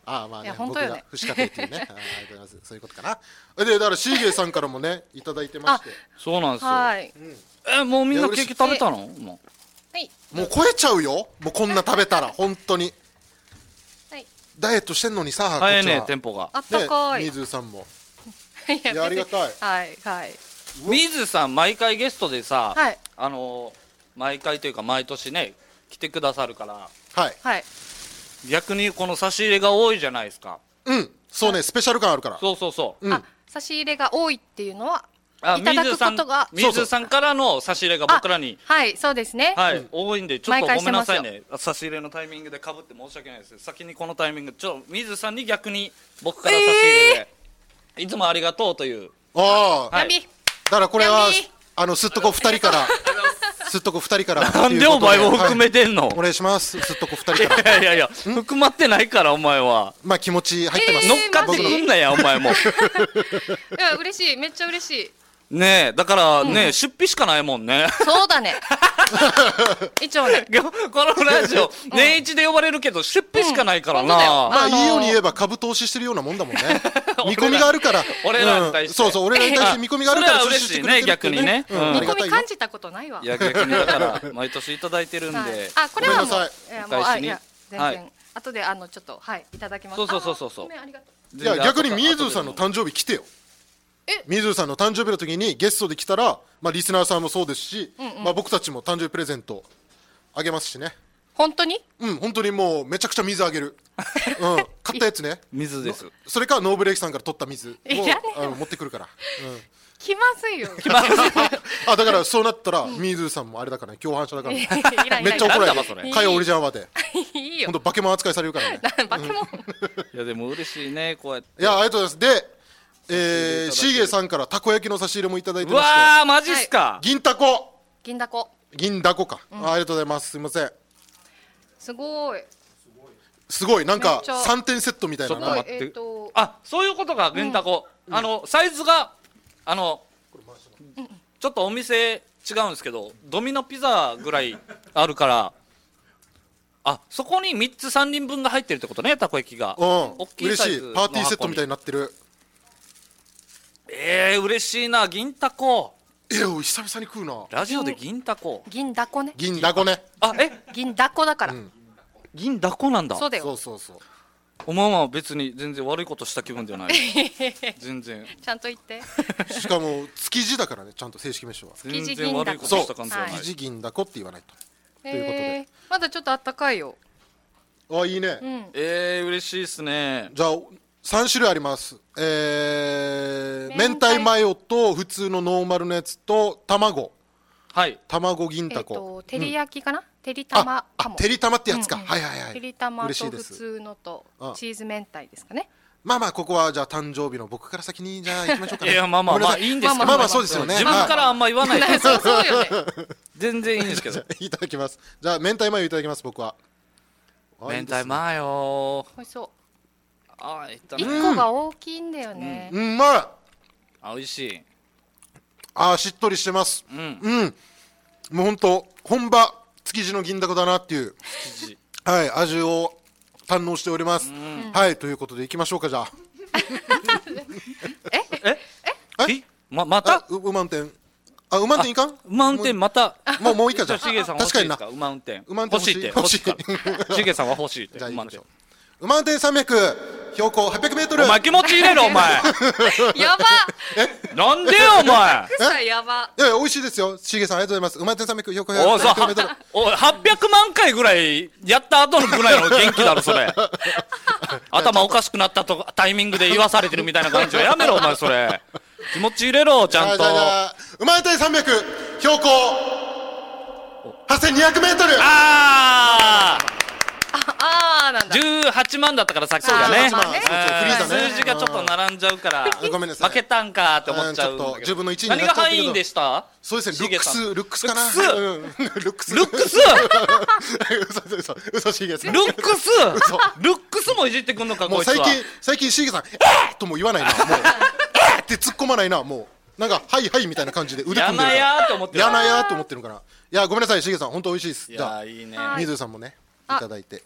ああまあね、 いや本僕当よねが不死家庭っていうねありがとうございます。そういうことかな。でだからシーゲーさんからもねいただいてまして、 そうなんですよ。 はい。 もうみんなケーキ食べたの？もはい。 もう超えちゃうよ。もうこんな食べたら本当にはい。 ダイエットしてんのにさ、 う早いねこっちはテンポが。 あったかい。 ね、水さんもいいやありがたい。 はいはい水さん毎回ゲストでさ、 はい毎回というか毎年ね来てくださるから、 はい。 はい。 逆にこの差し入れが多いじゃないですか。 そうね、スペシャル感あるから。 そうそうそう。 あ、差し入れが多いっていうのはあ、 いただくことが水さんからの差し入れが僕らに、 はいそうですね。 はい多いんで、ちょっと毎回ごめんなさいしてね、差し入れのタイミングでかぶって申し訳ないです。先にこのタイミング水さんに逆に僕から差し入れで、いつもありがとうという。 ああ、 はい闇だからこれは闇すっとこ2人からすっとこ2人からなんでお前も含めてんの、 はい、お願いします。すっとこ2人からいや含まってないからお前はまあ気持ち入ってます。 乗っかってくんなやお前もいや嬉しい、めっちゃ嬉しい。 ねえだからね、出費しかないもんねそうだね。一応ね。 このラジオ年一で呼ばれるけど出費しかないからな、 まあいいように言えば株投資してるようなもんだもんね。見込みがあるから俺らに対して、 そうそう俺らに対して見込みがあるからそれは嬉しいね逆にね、 見込み感じたことないわ。 いや逆にだから毎年いただいてるんで、 はい、あこれはもうごめんなさいやもうお返しにいや全然、 はい、 後でちょっとはいいただきます。 そうごめんありがとう。 いや逆に水さんの誕生日来てよ。水さんの誕生日の時にゲストで来たら、まあ、リスナーさんもそうですし、まあ、僕たちも誕生日プレゼントあげますしね。 本当に？ 本当にもうめちゃくちゃ水あげる。買ったやつね。 水です。 それかノーブレーキさんから取った水を持ってくるから。 気まずいよ。 あだからそうなったら水さんもあれだからね、共犯者だからね。めっちゃ怒られる。 なんだそれかよオリジナルまで。 いいよ本当バケモン扱いされるからね。 バケモン。 いやでも嬉しいねこうやって。 いやありがとうございます。でシーゲーさんからたこ焼きの差し入れもいただいてうまして。 わーマジっすか。 銀だこ銀だこか、ありがとうございます。すみません。 すごいすごいなんかめっちゃ 3点セットみたいな。 ちょっと待ってあそういうことか銀だこ、サイズがちょっとお店違うんですけどドミノピザぐらいあるからそこに3つ3人分が入ってるってことね、たこ焼きが。大きい嬉しいサイズのパーティーセットみたいになってる。 嬉しいな銀だこ。 久々に食うな。 ラジオで銀だこ。 銀だこね。 銀だこね。 銀だこだから。 銀だこなんだ。 そうだよ。 そうおまま別に全然悪いことした気分ではない全然ちゃんと言って。 しかも築地だからね、ちゃんと正式名称は全然悪いことした感じはない。 築地銀だこって言わないと。ということでまだちょっとあったかいよ。 いいね。 嬉しいですね。 じゃあ3種類あります。明太マヨと普通のノーマルのやつと卵。 はい卵銀だこ。 照り焼きかな、照り玉かも。 照り玉ってやつか。はい照り玉と普通のとチーズ明太ですかね。 まあここはじゃあ誕生日の僕から先にじゃあ行きましょうかね。 いやまあいいんですけど、 まあそうですよね。 自分からあんま言わないでそうよね。 全然いいんですけど。 いただきます。じゃあ明太マヨいただきます。僕は明太マヨ美味しそう。 1 個が大きいんだよね。 うまい。 美味しい。しっとりしてます。もう本当本場築地の銀だこだなっていう味を堪能しております。はいということで行きましょうか。じゃあまた馬運転馬運転いかん。 馬運転またもういいか。じゃあしげさん確かにな馬運転欲しいってしげさんは欲しいって。 じゃあ行きましょう。馬運転300標高800メートル。 お前気持ち入れろお前やばなんでよお前草やば。 いや美味しいですよ。しげさんありがとうございます。馬運転300標高800メートル。 おい800万回ぐらいやった後のぐらいの元気だろそれ頭おかしくなったタイミングで言わされてるみたいな感じはやめろお前それ。気持ち入れろちゃんと。 馬運転300標高8200メートル。 なんだ。 18万だったからさっきがね。数字がちょっと並んじゃうからごめんなさい。 負けたんかって思っちゃう。 自分の1位になっちゃったけど。 何が範囲でした？ そうですね。ルックスかな。ルックス嘘しげさん。 ルックスもいじってくんのかこいつは。 最近しげさんとも言わないな。もうって突っ込まないな。もうなんかはいみたいな感じで腕組んでるから。 やなやと思ってる。 やなやと思ってるから。いやごめんなさいしげさん本当美味しいです。じゃあいいね。 水さんもねいただいて。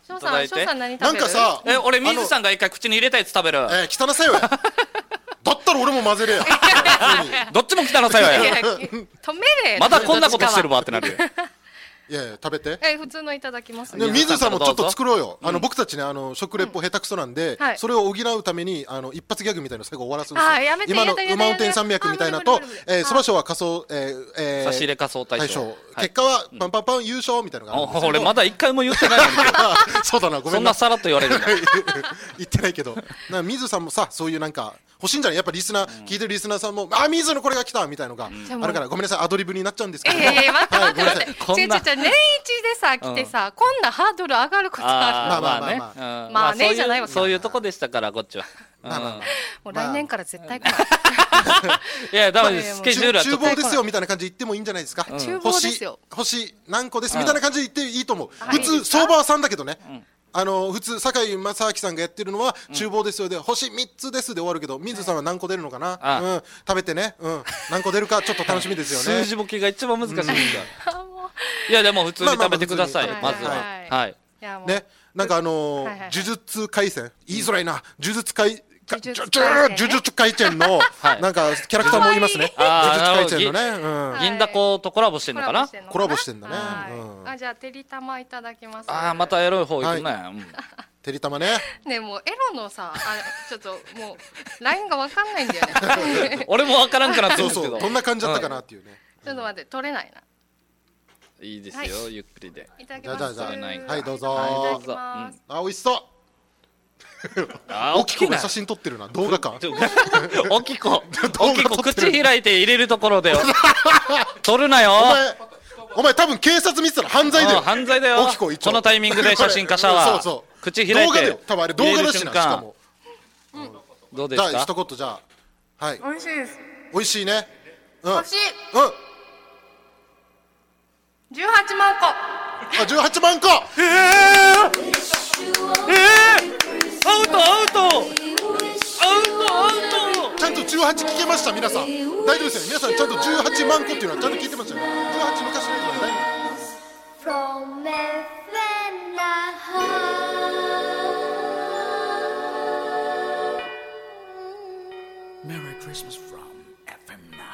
翔ただいて。 さん何食べる？ なんかさ、 俺水さんが一回口に入れたやつ食べる。 汚さよや。だったら俺も混ぜれや。 どっちも汚さよや。 止めれ。 まだこんなことしてるわってなるよ。 いやいや食べて。 普通のいただきますね、 ね。 水さんもちょっと作ろうよ。僕たちね食レポ下手くそなんで、 はいそれを補うために一発ギャグみたいなの最後終わらすんですよ。 やめて今のやだ馬運転山脈みたいなとそば賞は仮装差し入れ仮装大賞。 結果はパンパンパン優勝みたいなのがあるんですけど。 俺まだ一回も言ってないのに。 そうだな、ごめんな。 そんなさらっと言われるんだ。 言ってないけど、水さんもさ、そういうなんか欲しいんじゃない？やっぱリスナー聞いてるリスナーさんも水のこれが来たみたいのがあるから、ごめんなさい、アドリブになっちゃうんですけど。 待って。 こんな年一でさ来てさ、こんなハードル上がることある？ まあね。 まあねじゃないわ。 そういうとこでしたからこっちは。 もう来年から絶対来ない。 いやダメです。スケジュールはちょっと厨房ですよみたいな感じで言ってもいいんじゃないですか。 厨房ですよ。 星何個ですみたいな感じで言っていいと思う。普通相場は3だけどね。普通堺正明さんがやってるのは厨房ですよで星3つですで終わるけど、水さんは何個出るのかな。食べてね、何個出るかちょっと楽しみですよね。 数字ボケが一番難しいんだ。いやでも普通に食べてください。まずは。はい。 ね、なんか呪術廻戦言いづらいな。呪術廻戦のなんかキャラクターもいますね。呪術廻戦のね。 銀だことコラボしてんのかな。 コラボしてんだね。 じゃあてりたまいただきます。 またエロい方行くね。 てりたまね。 ね、もうエロのさ、ちょっともうラインがわかんないんだよね。 俺もわからんからって言うんですけど。 どんな感じだったかなっていうね。 ちょっと待って、取れないな。 いいですよ、ゆっくりで。 いただきます。 はいどうぞ。美味しそう。大きい写真撮ってるな。動画か。 大きこ口開いて入れるところで撮るなよ。 お前多分警察見てたら犯罪だよ。 犯罪だよ。このタイミングで写真家シャワー口開いて多分あれ動画だしな。しかもどうですか。 一言じゃあ。はい。 美味しいです。 美味しいね。 欲しい。18万個。 18万個。 アウトちゃんと18聞けました皆さん。大丈夫ですよね。皆さんちゃんと18万個っていうのはちゃんと聞いてましたよね。18昔のやつは大丈夫。 Merry Christmas from FM Naha。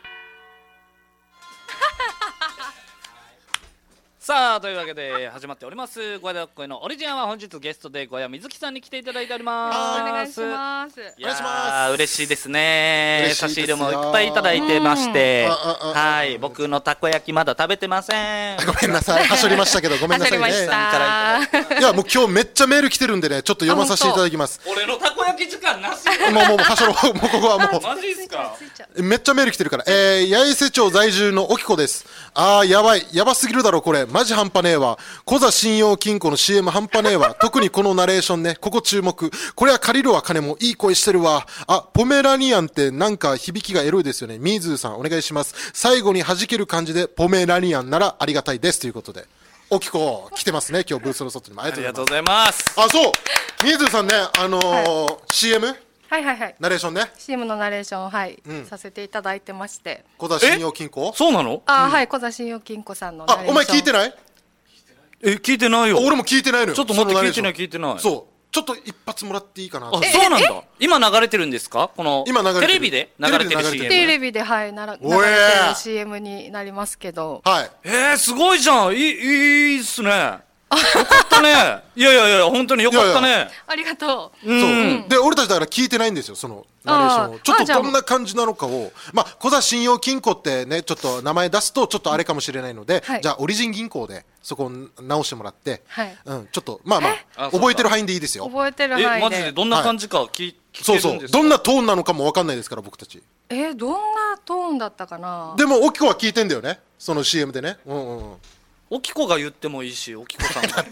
さあというわけで始まっております小屋こいのオリジナルは本日ゲストで小屋水木さんに来ていただいております。 お願いします。 お願いします。 嬉しいですね。差し入れもいっぱいいただいてまして、はい、僕のたこ焼きまだ食べてません。 ごめんなさい、はしょりましたけどごめんなさいね。いやもう今日めっちゃメール来てるんでね、ちょっと読まさせていただきます。 俺のたこ焼き時間なし。 もうはしょろう。もうここはもうマジっすか。 めっちゃメール来てるから。八重瀬町在住のおきこです。やばすぎるだろこれ。マジ半端ねえわ。コザ信用金庫の CM 半端ねえわ。特にこのナレーションね、ここ注目。これは借りるわ金もいい声してるわ。ポメラニアンってなんか響きがエロいですよね。ミーズーさんお願いします。最後に弾ける感じでポメラニアンならありがたいですということで。おきこ来てますね。今日ブースの外にもありがとうございます。そうミーズーさんね、CMナレーションね。 CM のナレーションさせていただいてまして。 コザ信用金庫。 そうなの。 はい、コザ信用金庫さんのナレーション。 お前聞いてない？ 聞いてないよ。 俺も聞いてないのよ。 ちょっと待って、聞いてない。 そうちょっと一発もらっていいかな。 そうなんだ。今流れてるんですか。このテレビで流れてる CM。 テレビで流れてる CM になりますけど。 すごいじゃん。いいっすね。よかったね。いや本当によかったね。 ありがとう。 で俺たちだから聞いてないんですよ、そのナレーションを。ちょっとどんな感じなのかを。コザ信用金庫ってね、ちょっと名前出すとちょっとあれかもしれないので、じゃあオリジン銀行でそこを直してもらって、ちょっと覚えてる範囲でいいですよ。 覚えてる範囲で。 マジでどんな感じか聞けるんですか。 どんなトーンなのかも分かんないですから僕たち。 どんなトーンだったかな。 でもおきこは聞いてんだよね、その CM でね。 おきこが言ってもいいし、おきこさんが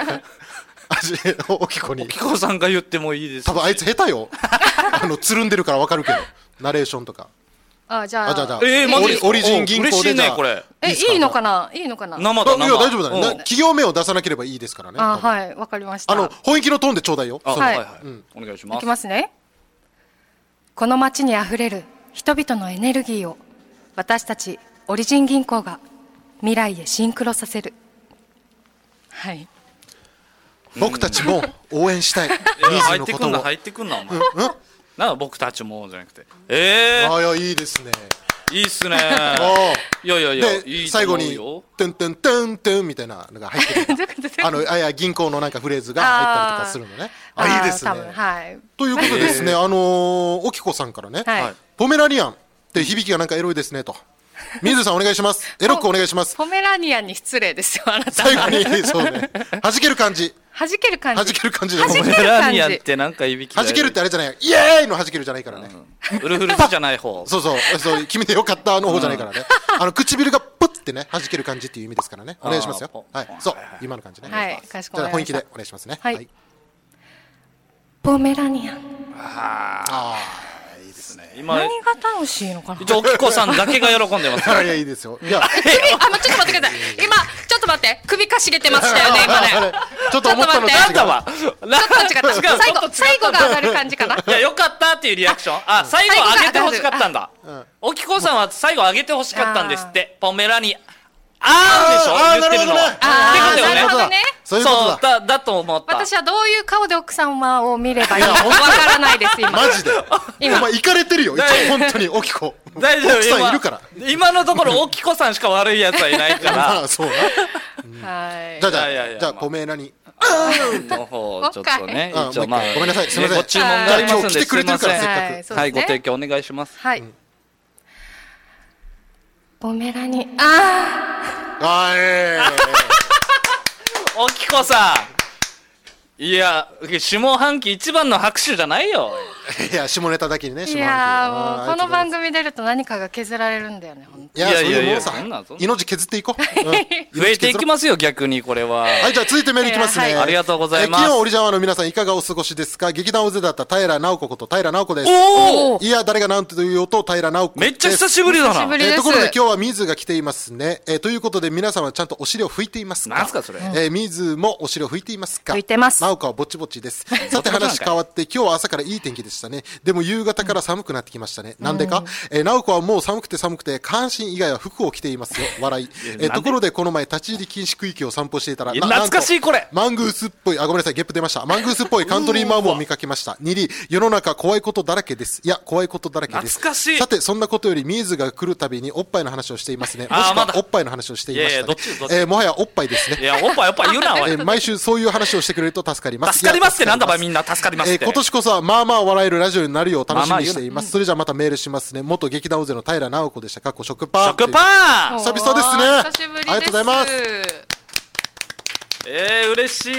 おきこさんが言ってもいいですし。 多分あいつ下手よ。つるんでるから分かるけど、ナレーションとか。 じゃあオリジン銀行でじゃあこれいいのかな。 生だ。いや大丈夫だね。企業名を出さなければいいですからね。 はい、わかりました。 本気のトーンでちょうだいよ。 お願いします。 いきますね。この街にあふれる人々のエネルギーを私たちオリジン銀行が未来へシンクロさせる。はい。 僕たちも応援したい。 入ってくんな入ってくんなお前。なんか僕たちもじゃなくて。 あいやいいですね。 いいっすね。いやいやいや、いい最後にトゥントゥントゥントゥンみたいなのが入ってる。銀行のなんかフレーズが入ったりとかするのね。いいですね。ということでですね、おきこさんからね、ポメラニアンって響きがなんかエロいですねと。水さんお願いします。エロくお願いします。 ポメラニアンに失礼ですよ、あなた。 最後に、そうね。弾ける感じ。 弾ける感じ。 弾ける感じで。 ポメラニアンってなんかいびき。 弾けるってあれじゃない。イエーイの弾けるじゃないからね。 ウルフルズじゃない方。 そう、君でよかったの方じゃないからね。唇がプッってね、弾ける感じっていう意味ですからね。お願いしますよ。はい。そう、今の感じね。 はい、かしこまりました。 じゃあ本気でお願いしますね。はい。 ポメラニアン。 今何が楽しいのかな。 一応おきこさんだけが喜んでます。 いやいいですよ。いや、 ちょっと待ってください。今ちょっと待って、首かしげてましたよね今ね。 ちょっと思ったのと違う。 ちょっと違った。最後が上がる感じかな。 いやよかったっていうリアクション。最後上げてほしかったんだ。おきこさんは最後上げてほしかったんですって。ポメラニでしょ言ってるの。 なるほどね。 そうだと思った。 私はどういう顔で奥様を見ればいいのかわからないです今。 マジで。お前イカれてるよ。本当におきこ。 大丈夫。 奥さんいるから。 今のところおきこさんしか悪いやつはいないから。 そうな。 はい。 じゃあポメラニ。 の方ちょっとね。一応ごめんなさい。すみません。 ご注文がありますんで。 来てくれてるからせっかく。 はい、ご提供お願いします。 はい。ポメラニ。 おきこさん。いや、下半期一番の拍手じゃないよ。 いや、下ネタだけにね、 いやもうこの番組出ると何かが削られるんだよね、本当に。 いや、そういうもんさ、命削っていこう。 増えていきますよ、逆にこれは。 はい、じゃあ続いてメールいきますね。 ありがとうございます。 昨日オリジャワの皆さんいかがお過ごしですか。劇団オゼだった平直子こと平直子です。いや、誰がなんと言おうと平直子です。 めっちゃ久しぶりだな。 ところで今日はミズが来ていますね。ということで皆様ちゃんとお尻を拭いていますか。 なんすかそれ。 ミズもお尻を拭いていますか。 拭いてます。 直子はぼちぼちです。さて話変わって今日は朝からいい天気でしたね。でも夕方から寒くなってきましたね。なんでか。直子はもう寒くて下半身以外は服を着ていますよ。笑い。ところでこの前立ち入り禁止区域を散歩していたら懐かしいこれ。 マングースっぽい、ごめんなさい、ゲップ出ました。マングースっぽいカントリーマームを見かけました。2里、世の中怖いことだらけです。いや、怖いことだらけです。 懐かしい。 さて、そんなことよりミーズが来るたびにおっぱいの話をしていますね。もしくはおっぱいの話をしていましたね。もはやおっぱいですね。 いや、おっぱい言うな。 毎週そういう話をしてくれると助かります。 助かりますってなんだばみんな助かりますって。 今年こそはまあまあ笑えるラジオになるよう楽しみにしています。それじゃあまたメールしますね。元劇団オゼの平直子でした。食パン。 食パン。 久々ですね。 久しぶりです。 ありがとうございます。 嬉しい。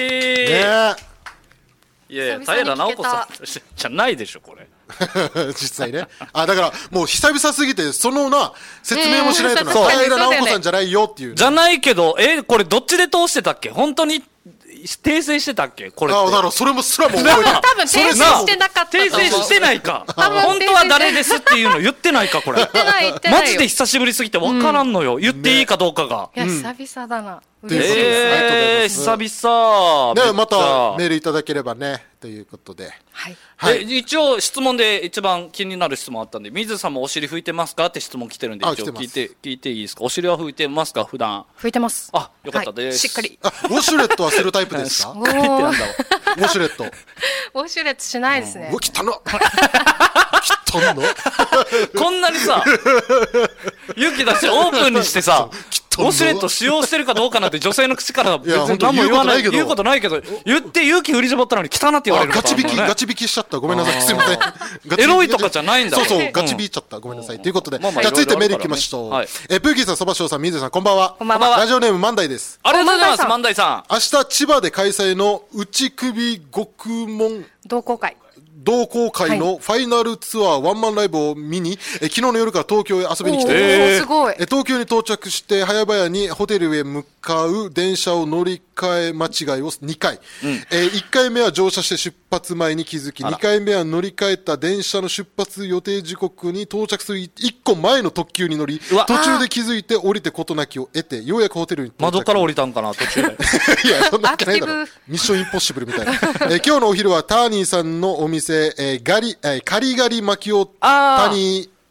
いや平直子さんじゃないでしょこれ。 実際ね。だからもう久々すぎてその説明もしないとな。平直子さんじゃないよっていう。 じゃないけどこれどっちで通してたっけ。本当に訂正してたっけこれ。 だからそれもすらも覚えてない。 多分訂正してなかった。 訂正してないか。本当は誰ですっていうの言ってないかこれ。 言ってないマジで久しぶりすぎて分からんのよ。言っていいかどうかが。 いや久々だな。 嬉しいです。久々。 ね、またメールいただければねということで。 はい。 一応質問で一番気になる質問あったんで、水さんもお尻拭いてますかって質問来てるんで、一応聞いていいですか。お尻は拭いてますか普段。 拭いてます。 あ、よかったです。 しっかり。 ウォシュレットはするタイプですか。 しっかりってなんだろう。 ウォシュレット。 ウォシュレットしないですね。 汚っ。汚っの。 こんなにさ、勇気出してオープンにしてさ。ウォシュレット使用してるかどうかなんて女性の口から別に何も言わない言うことないけど言って勇気振り絞ったのに汚って言われるからガチ引きしちゃったごめんなさいすいませんエロいとかじゃないんだそうガチ引いちゃったごめんなさいということでじゃあ続いてメールいきましょうプーキーさんそばしょうさん水さんこんばんはラジオネーム万代です。 ありがとうございます万代さん。 明日千葉で開催の内首獄門同好会のファイナルツアーワンマンライブを見に、昨日の夜から東京へ遊びに来てすごい。 東京に到着して早々にホテルへ向かう電車を乗り換え間違いを2回、1回目は乗車して出発前に気づき2回目は乗り換えた電車の出発予定時刻に到着する1個前の特急に乗り途中で気づいて降りて事なきを得てようやくホテルに到着。 窓から降りたんかな途中でいやそんなわけないだろミッションインポッシブルみたいな今日のお昼はターニーさんのお店カリガリマキオタニ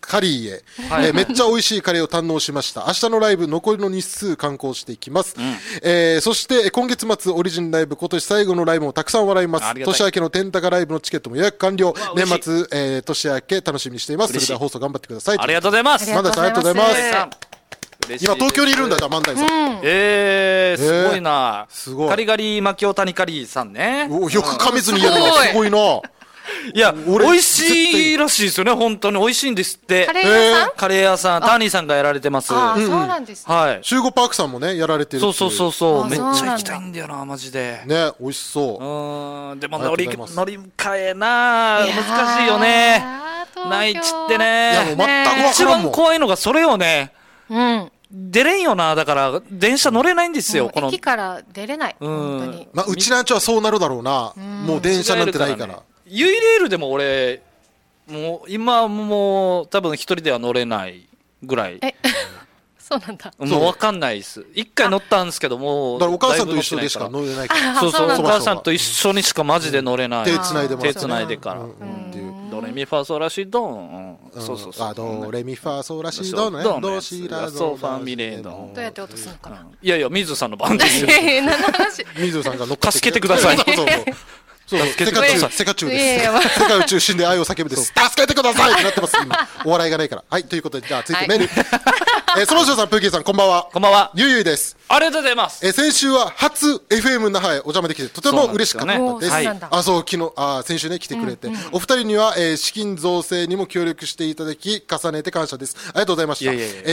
カリーへ、めっちゃ美味しいカレーを堪能しました。明日のライブ残りの日数観光していきます、そして今月末オリジンライブ、今年最後のライブもたくさん笑います。年明けの天高ライブのチケットも予約完了。年末、年明け楽しみにしています。それでは放送頑張ってください。 ありがとうございます。 万代さんありがとうございます。今東京にいるんだ。じゃあ万代さん、 すごいな。 すごい。 カリガリマキオタニカリさんね。 よく噛めずに言えるな。すごいな。 いや、美味しいらしいですよね。本当に美味しいんですって。 カレー屋さん、 カレー屋さん、ターニーさんがやられてます。 あ、そうなんですね。 はい。 集合パークさんもねやられてる。 そうめっちゃ行きたいんだよな、マジでね。美味しそう。 でも乗り換えな、難しいよね。内地ってね。 いやもう全く分からんもん。 一番怖いのがそれよね。出れんよな。だから電車乗れないんですよ。 駅から出れない。本当に。 まあうちなんちはそうなるだろうな。もう電車なんてないから。 ユイレールでも俺もう今もう多分一人では乗れないぐらい。 そうなんだ。 もう分かんないです。一回乗ったんですけども、 だからお母さんと一緒でしか乗れないから。 そうお母さんと一緒にしかマジで乗れない。 手つないでもらって。 手つないでから。ドレミファソラシドン。 ドレミファソラシドンね。ドシラソファミレドン。 どうやって落とすのかな。 いやいや、水さんの番ですよ。 水さんが乗っかって助けてください。 世界中心で愛を叫ぶです。助けてくださいってなってます今。お笑いがないから。はい、ということでじゃあ続いてメール。そのしょうさん、プーキーさん、こんばんは。 こんばんは。 ゆいゆいです。 ありがとうございます。 先週は初 FM 那覇へお邪魔できてとても嬉しかったです。そう昨日先週ね来てくれて、お二人には資金造成にも協力していただき重ねて感謝です。ありがとうございました。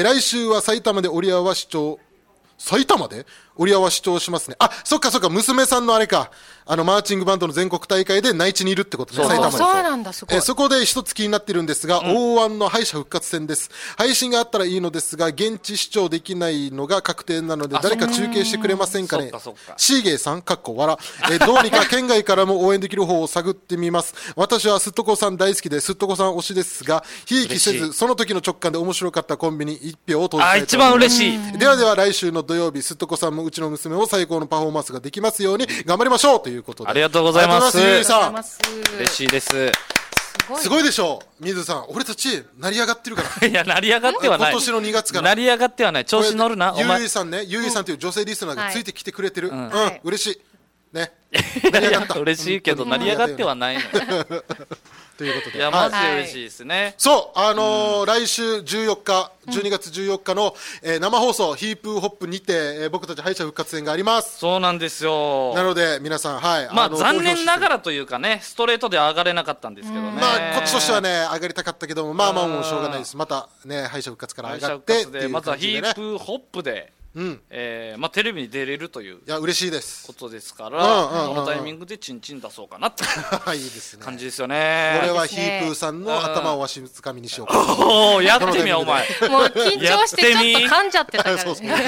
来週は埼玉で折り合わせ市長。埼玉で折り合わせ主張しますね。あ、そっか娘さんのあれか、マーチングバンドの全国大会で内地にいるってことね。埼玉で。 そうなんだ。すごい。 そこで一つ気になってるんですが、大湾の敗者復活戦です。配信があったらいいのですが、現地視聴できないのが確定なので、誰か中継してくれませんかね。シーゲーさん、かっこわら。どうにか県外からも応援できる方を探ってみます。私はすっとこさん大好きで、すっとこさん推しですが、ひいきせず、その時の直感で面白かったコンビに一票を投じたいと思います。 一番嬉しい。 では来週の土曜日、すっとこさんもうちの娘も最高のパフォーマンスができますように頑張りましょうということで。 ありがとうございます。 ゆいさん。 嬉しいです。 すごいでしょう、水さん。俺たち成り上がってるから。 いや、成り上がってはない。 今年の2月から成り上がってはない。調子乗るな。 ゆいさんね、ゆいさんという女性リスナーがついてきてくれてる。嬉しいね。成り上がった。 嬉しいけど成り上がってはないの。 ということで、 いや、マジで嬉しいですね。 そう、来週14日、12月14日の生放送ヒープホップにて僕たち敗者復活戦があります。 そうなんですよ。 なので皆さん、はい、 まあ残念ながらというかね、ストレートで上がれなかったんですけどね。 まあこっちとしてはね上がりたかったけども、まあもうしょうがないです。またね敗者復活から上がってっていう感じでね。 まずはヒープホップで。まあテレビに出れるという、いや嬉しいですことですから、このタイミングでチンチン出そうかなって感じですよね。 俺はヒープーさんの頭をわしづかみにしようか。 おお、やってみようお前。 もう緊張してちょっと噛んじゃってたから。 そう怖かった。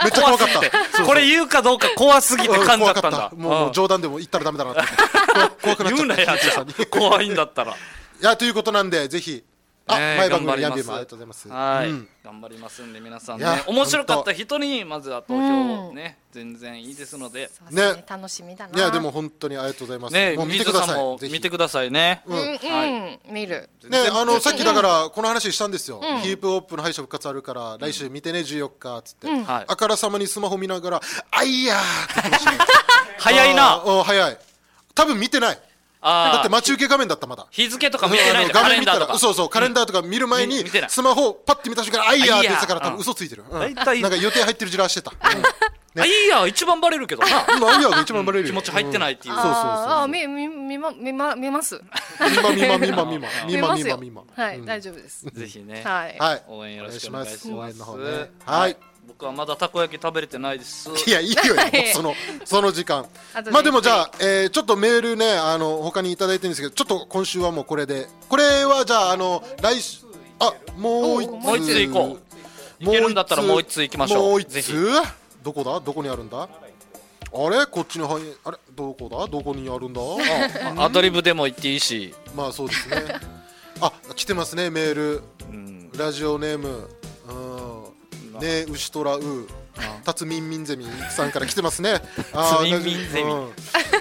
めっちゃ怖かった。 これ言うかどうか怖すぎて噛んじゃったんだ。 もう冗談でも言ったらダメだなって。怖くなっちゃった。 言うなや、じゃあ怖いんだったら。 いやということなんでぜひ。前番組ヤンビーもありがとうございます。 はい、頑張りますんで皆さんね、面白かった人にまずは投票ね、全然いいですのでね、楽しみだな。 いやでも本当にありがとうございます。 ね、 もう見てください。 見てくださいね。 見る。 ね、さっきだからこの話したんですよ。ヒープホップの敗者復活あるから来週見てね14日つって、あからさまにスマホ見ながらあいやーって言ってましたね。 早いな。 早い。多分見てない。だって待ち受け画面だった。まだ日付とか見てないんだ。カレンダーとか。 そうカレンダーとか見る前にスマホパッて見た瞬間あいやーって言ってたから多分嘘ついてる。なんか予定入ってるじらしてた。 あいいや一番バレるけどな。 今あいやが一番バレる。 気持ち入ってないっていう。 そう見ます。 見ます。 はい大丈夫です。 ぜひね応援よろしくお願いします。 はい。 僕はまだたこ焼き食べれてないです。 いやいいよその時間。まあでもじゃあちょっとメールね他にいただいてるんですけど、ちょっと今週はもうこれで、これはじゃあ来週もう一つ行こう。いけるんだったらもう一つ行きましょう。 もう一つどこだ、どこにあるんだ。あれこっちにあれどこだ、どこにあるんだ。 アドリブでも言っていいし。 まあそうですね。来てますねメール。ラジオネームねウシトラウタツミンミンゼミさんから来てますね。 ツミンミンゼミ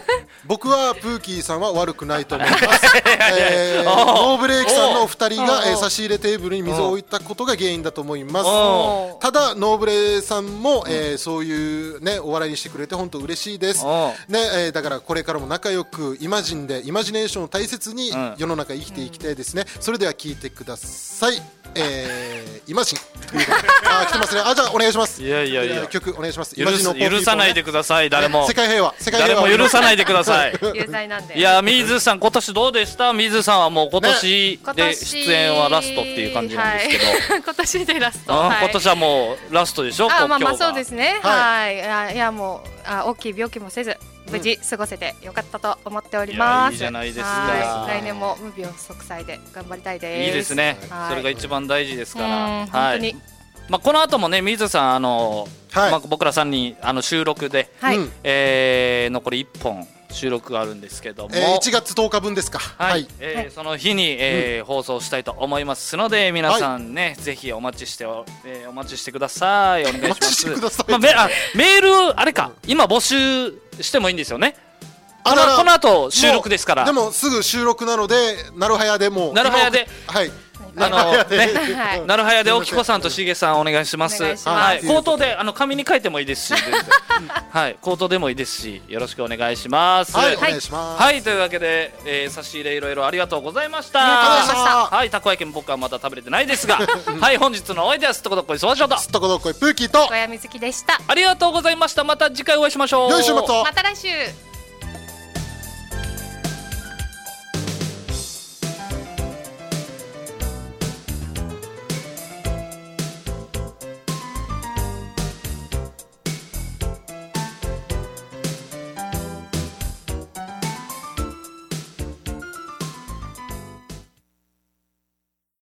僕はプーキーさんは悪くないと思います。ノーブレーキさんのお二人が差し入れテーブルに水を置いたことが原因だと思います。ただノーブレさんもそういうねお笑いにしてくれて本当嬉しいですね。だからこれからも仲良くイマジネーションを大切に世の中生きていきたいですね。それでは聞いてください。イマジン来てますね。じゃあお願いします。 いや曲お願いします。 許さないでください。誰も世界平和誰も許さないでください。 有罪なんで。 いや水さん今年どうでした？水さんはもう今年で出演はラストっていう感じなんですけど、 今年でラスト。 今年はもうラストでしょ。 まあそうですね。はい。いやもう大きい病気もせず無事過ごせてよかったと思っております。 いいじゃないですか。 来年も無病息災で頑張りたいです。 いいですね。それが一番大事ですから。 本当に。 まあこの後もね水さん僕ら3人収録で残り1本収録があるんですけども、 1月10日分ですか。 その日に放送したいと思いますので皆さんねぜひお待ちしてください。お願いします。メールあれか今募集してもいいんですよね。この後収録ですから。 でもすぐ収録なのでなるはやでもなるはやではいなるはやでおきこさんとしげさんお願いします。口頭で紙に書いてもいいですし、口頭でもいいですしよろしくお願いします。 はいお願いします。 はいというわけで差し入れいろいろありがとうございました。はいたこ焼きも僕はまだ食べれてないですが、はい本日のお相手はすっとこどっこいそばしょうとすっとこどっこいプーキーと小山みずきでした。 ありがとうございました。また次回お会いしましょう。 よいしょまた来週。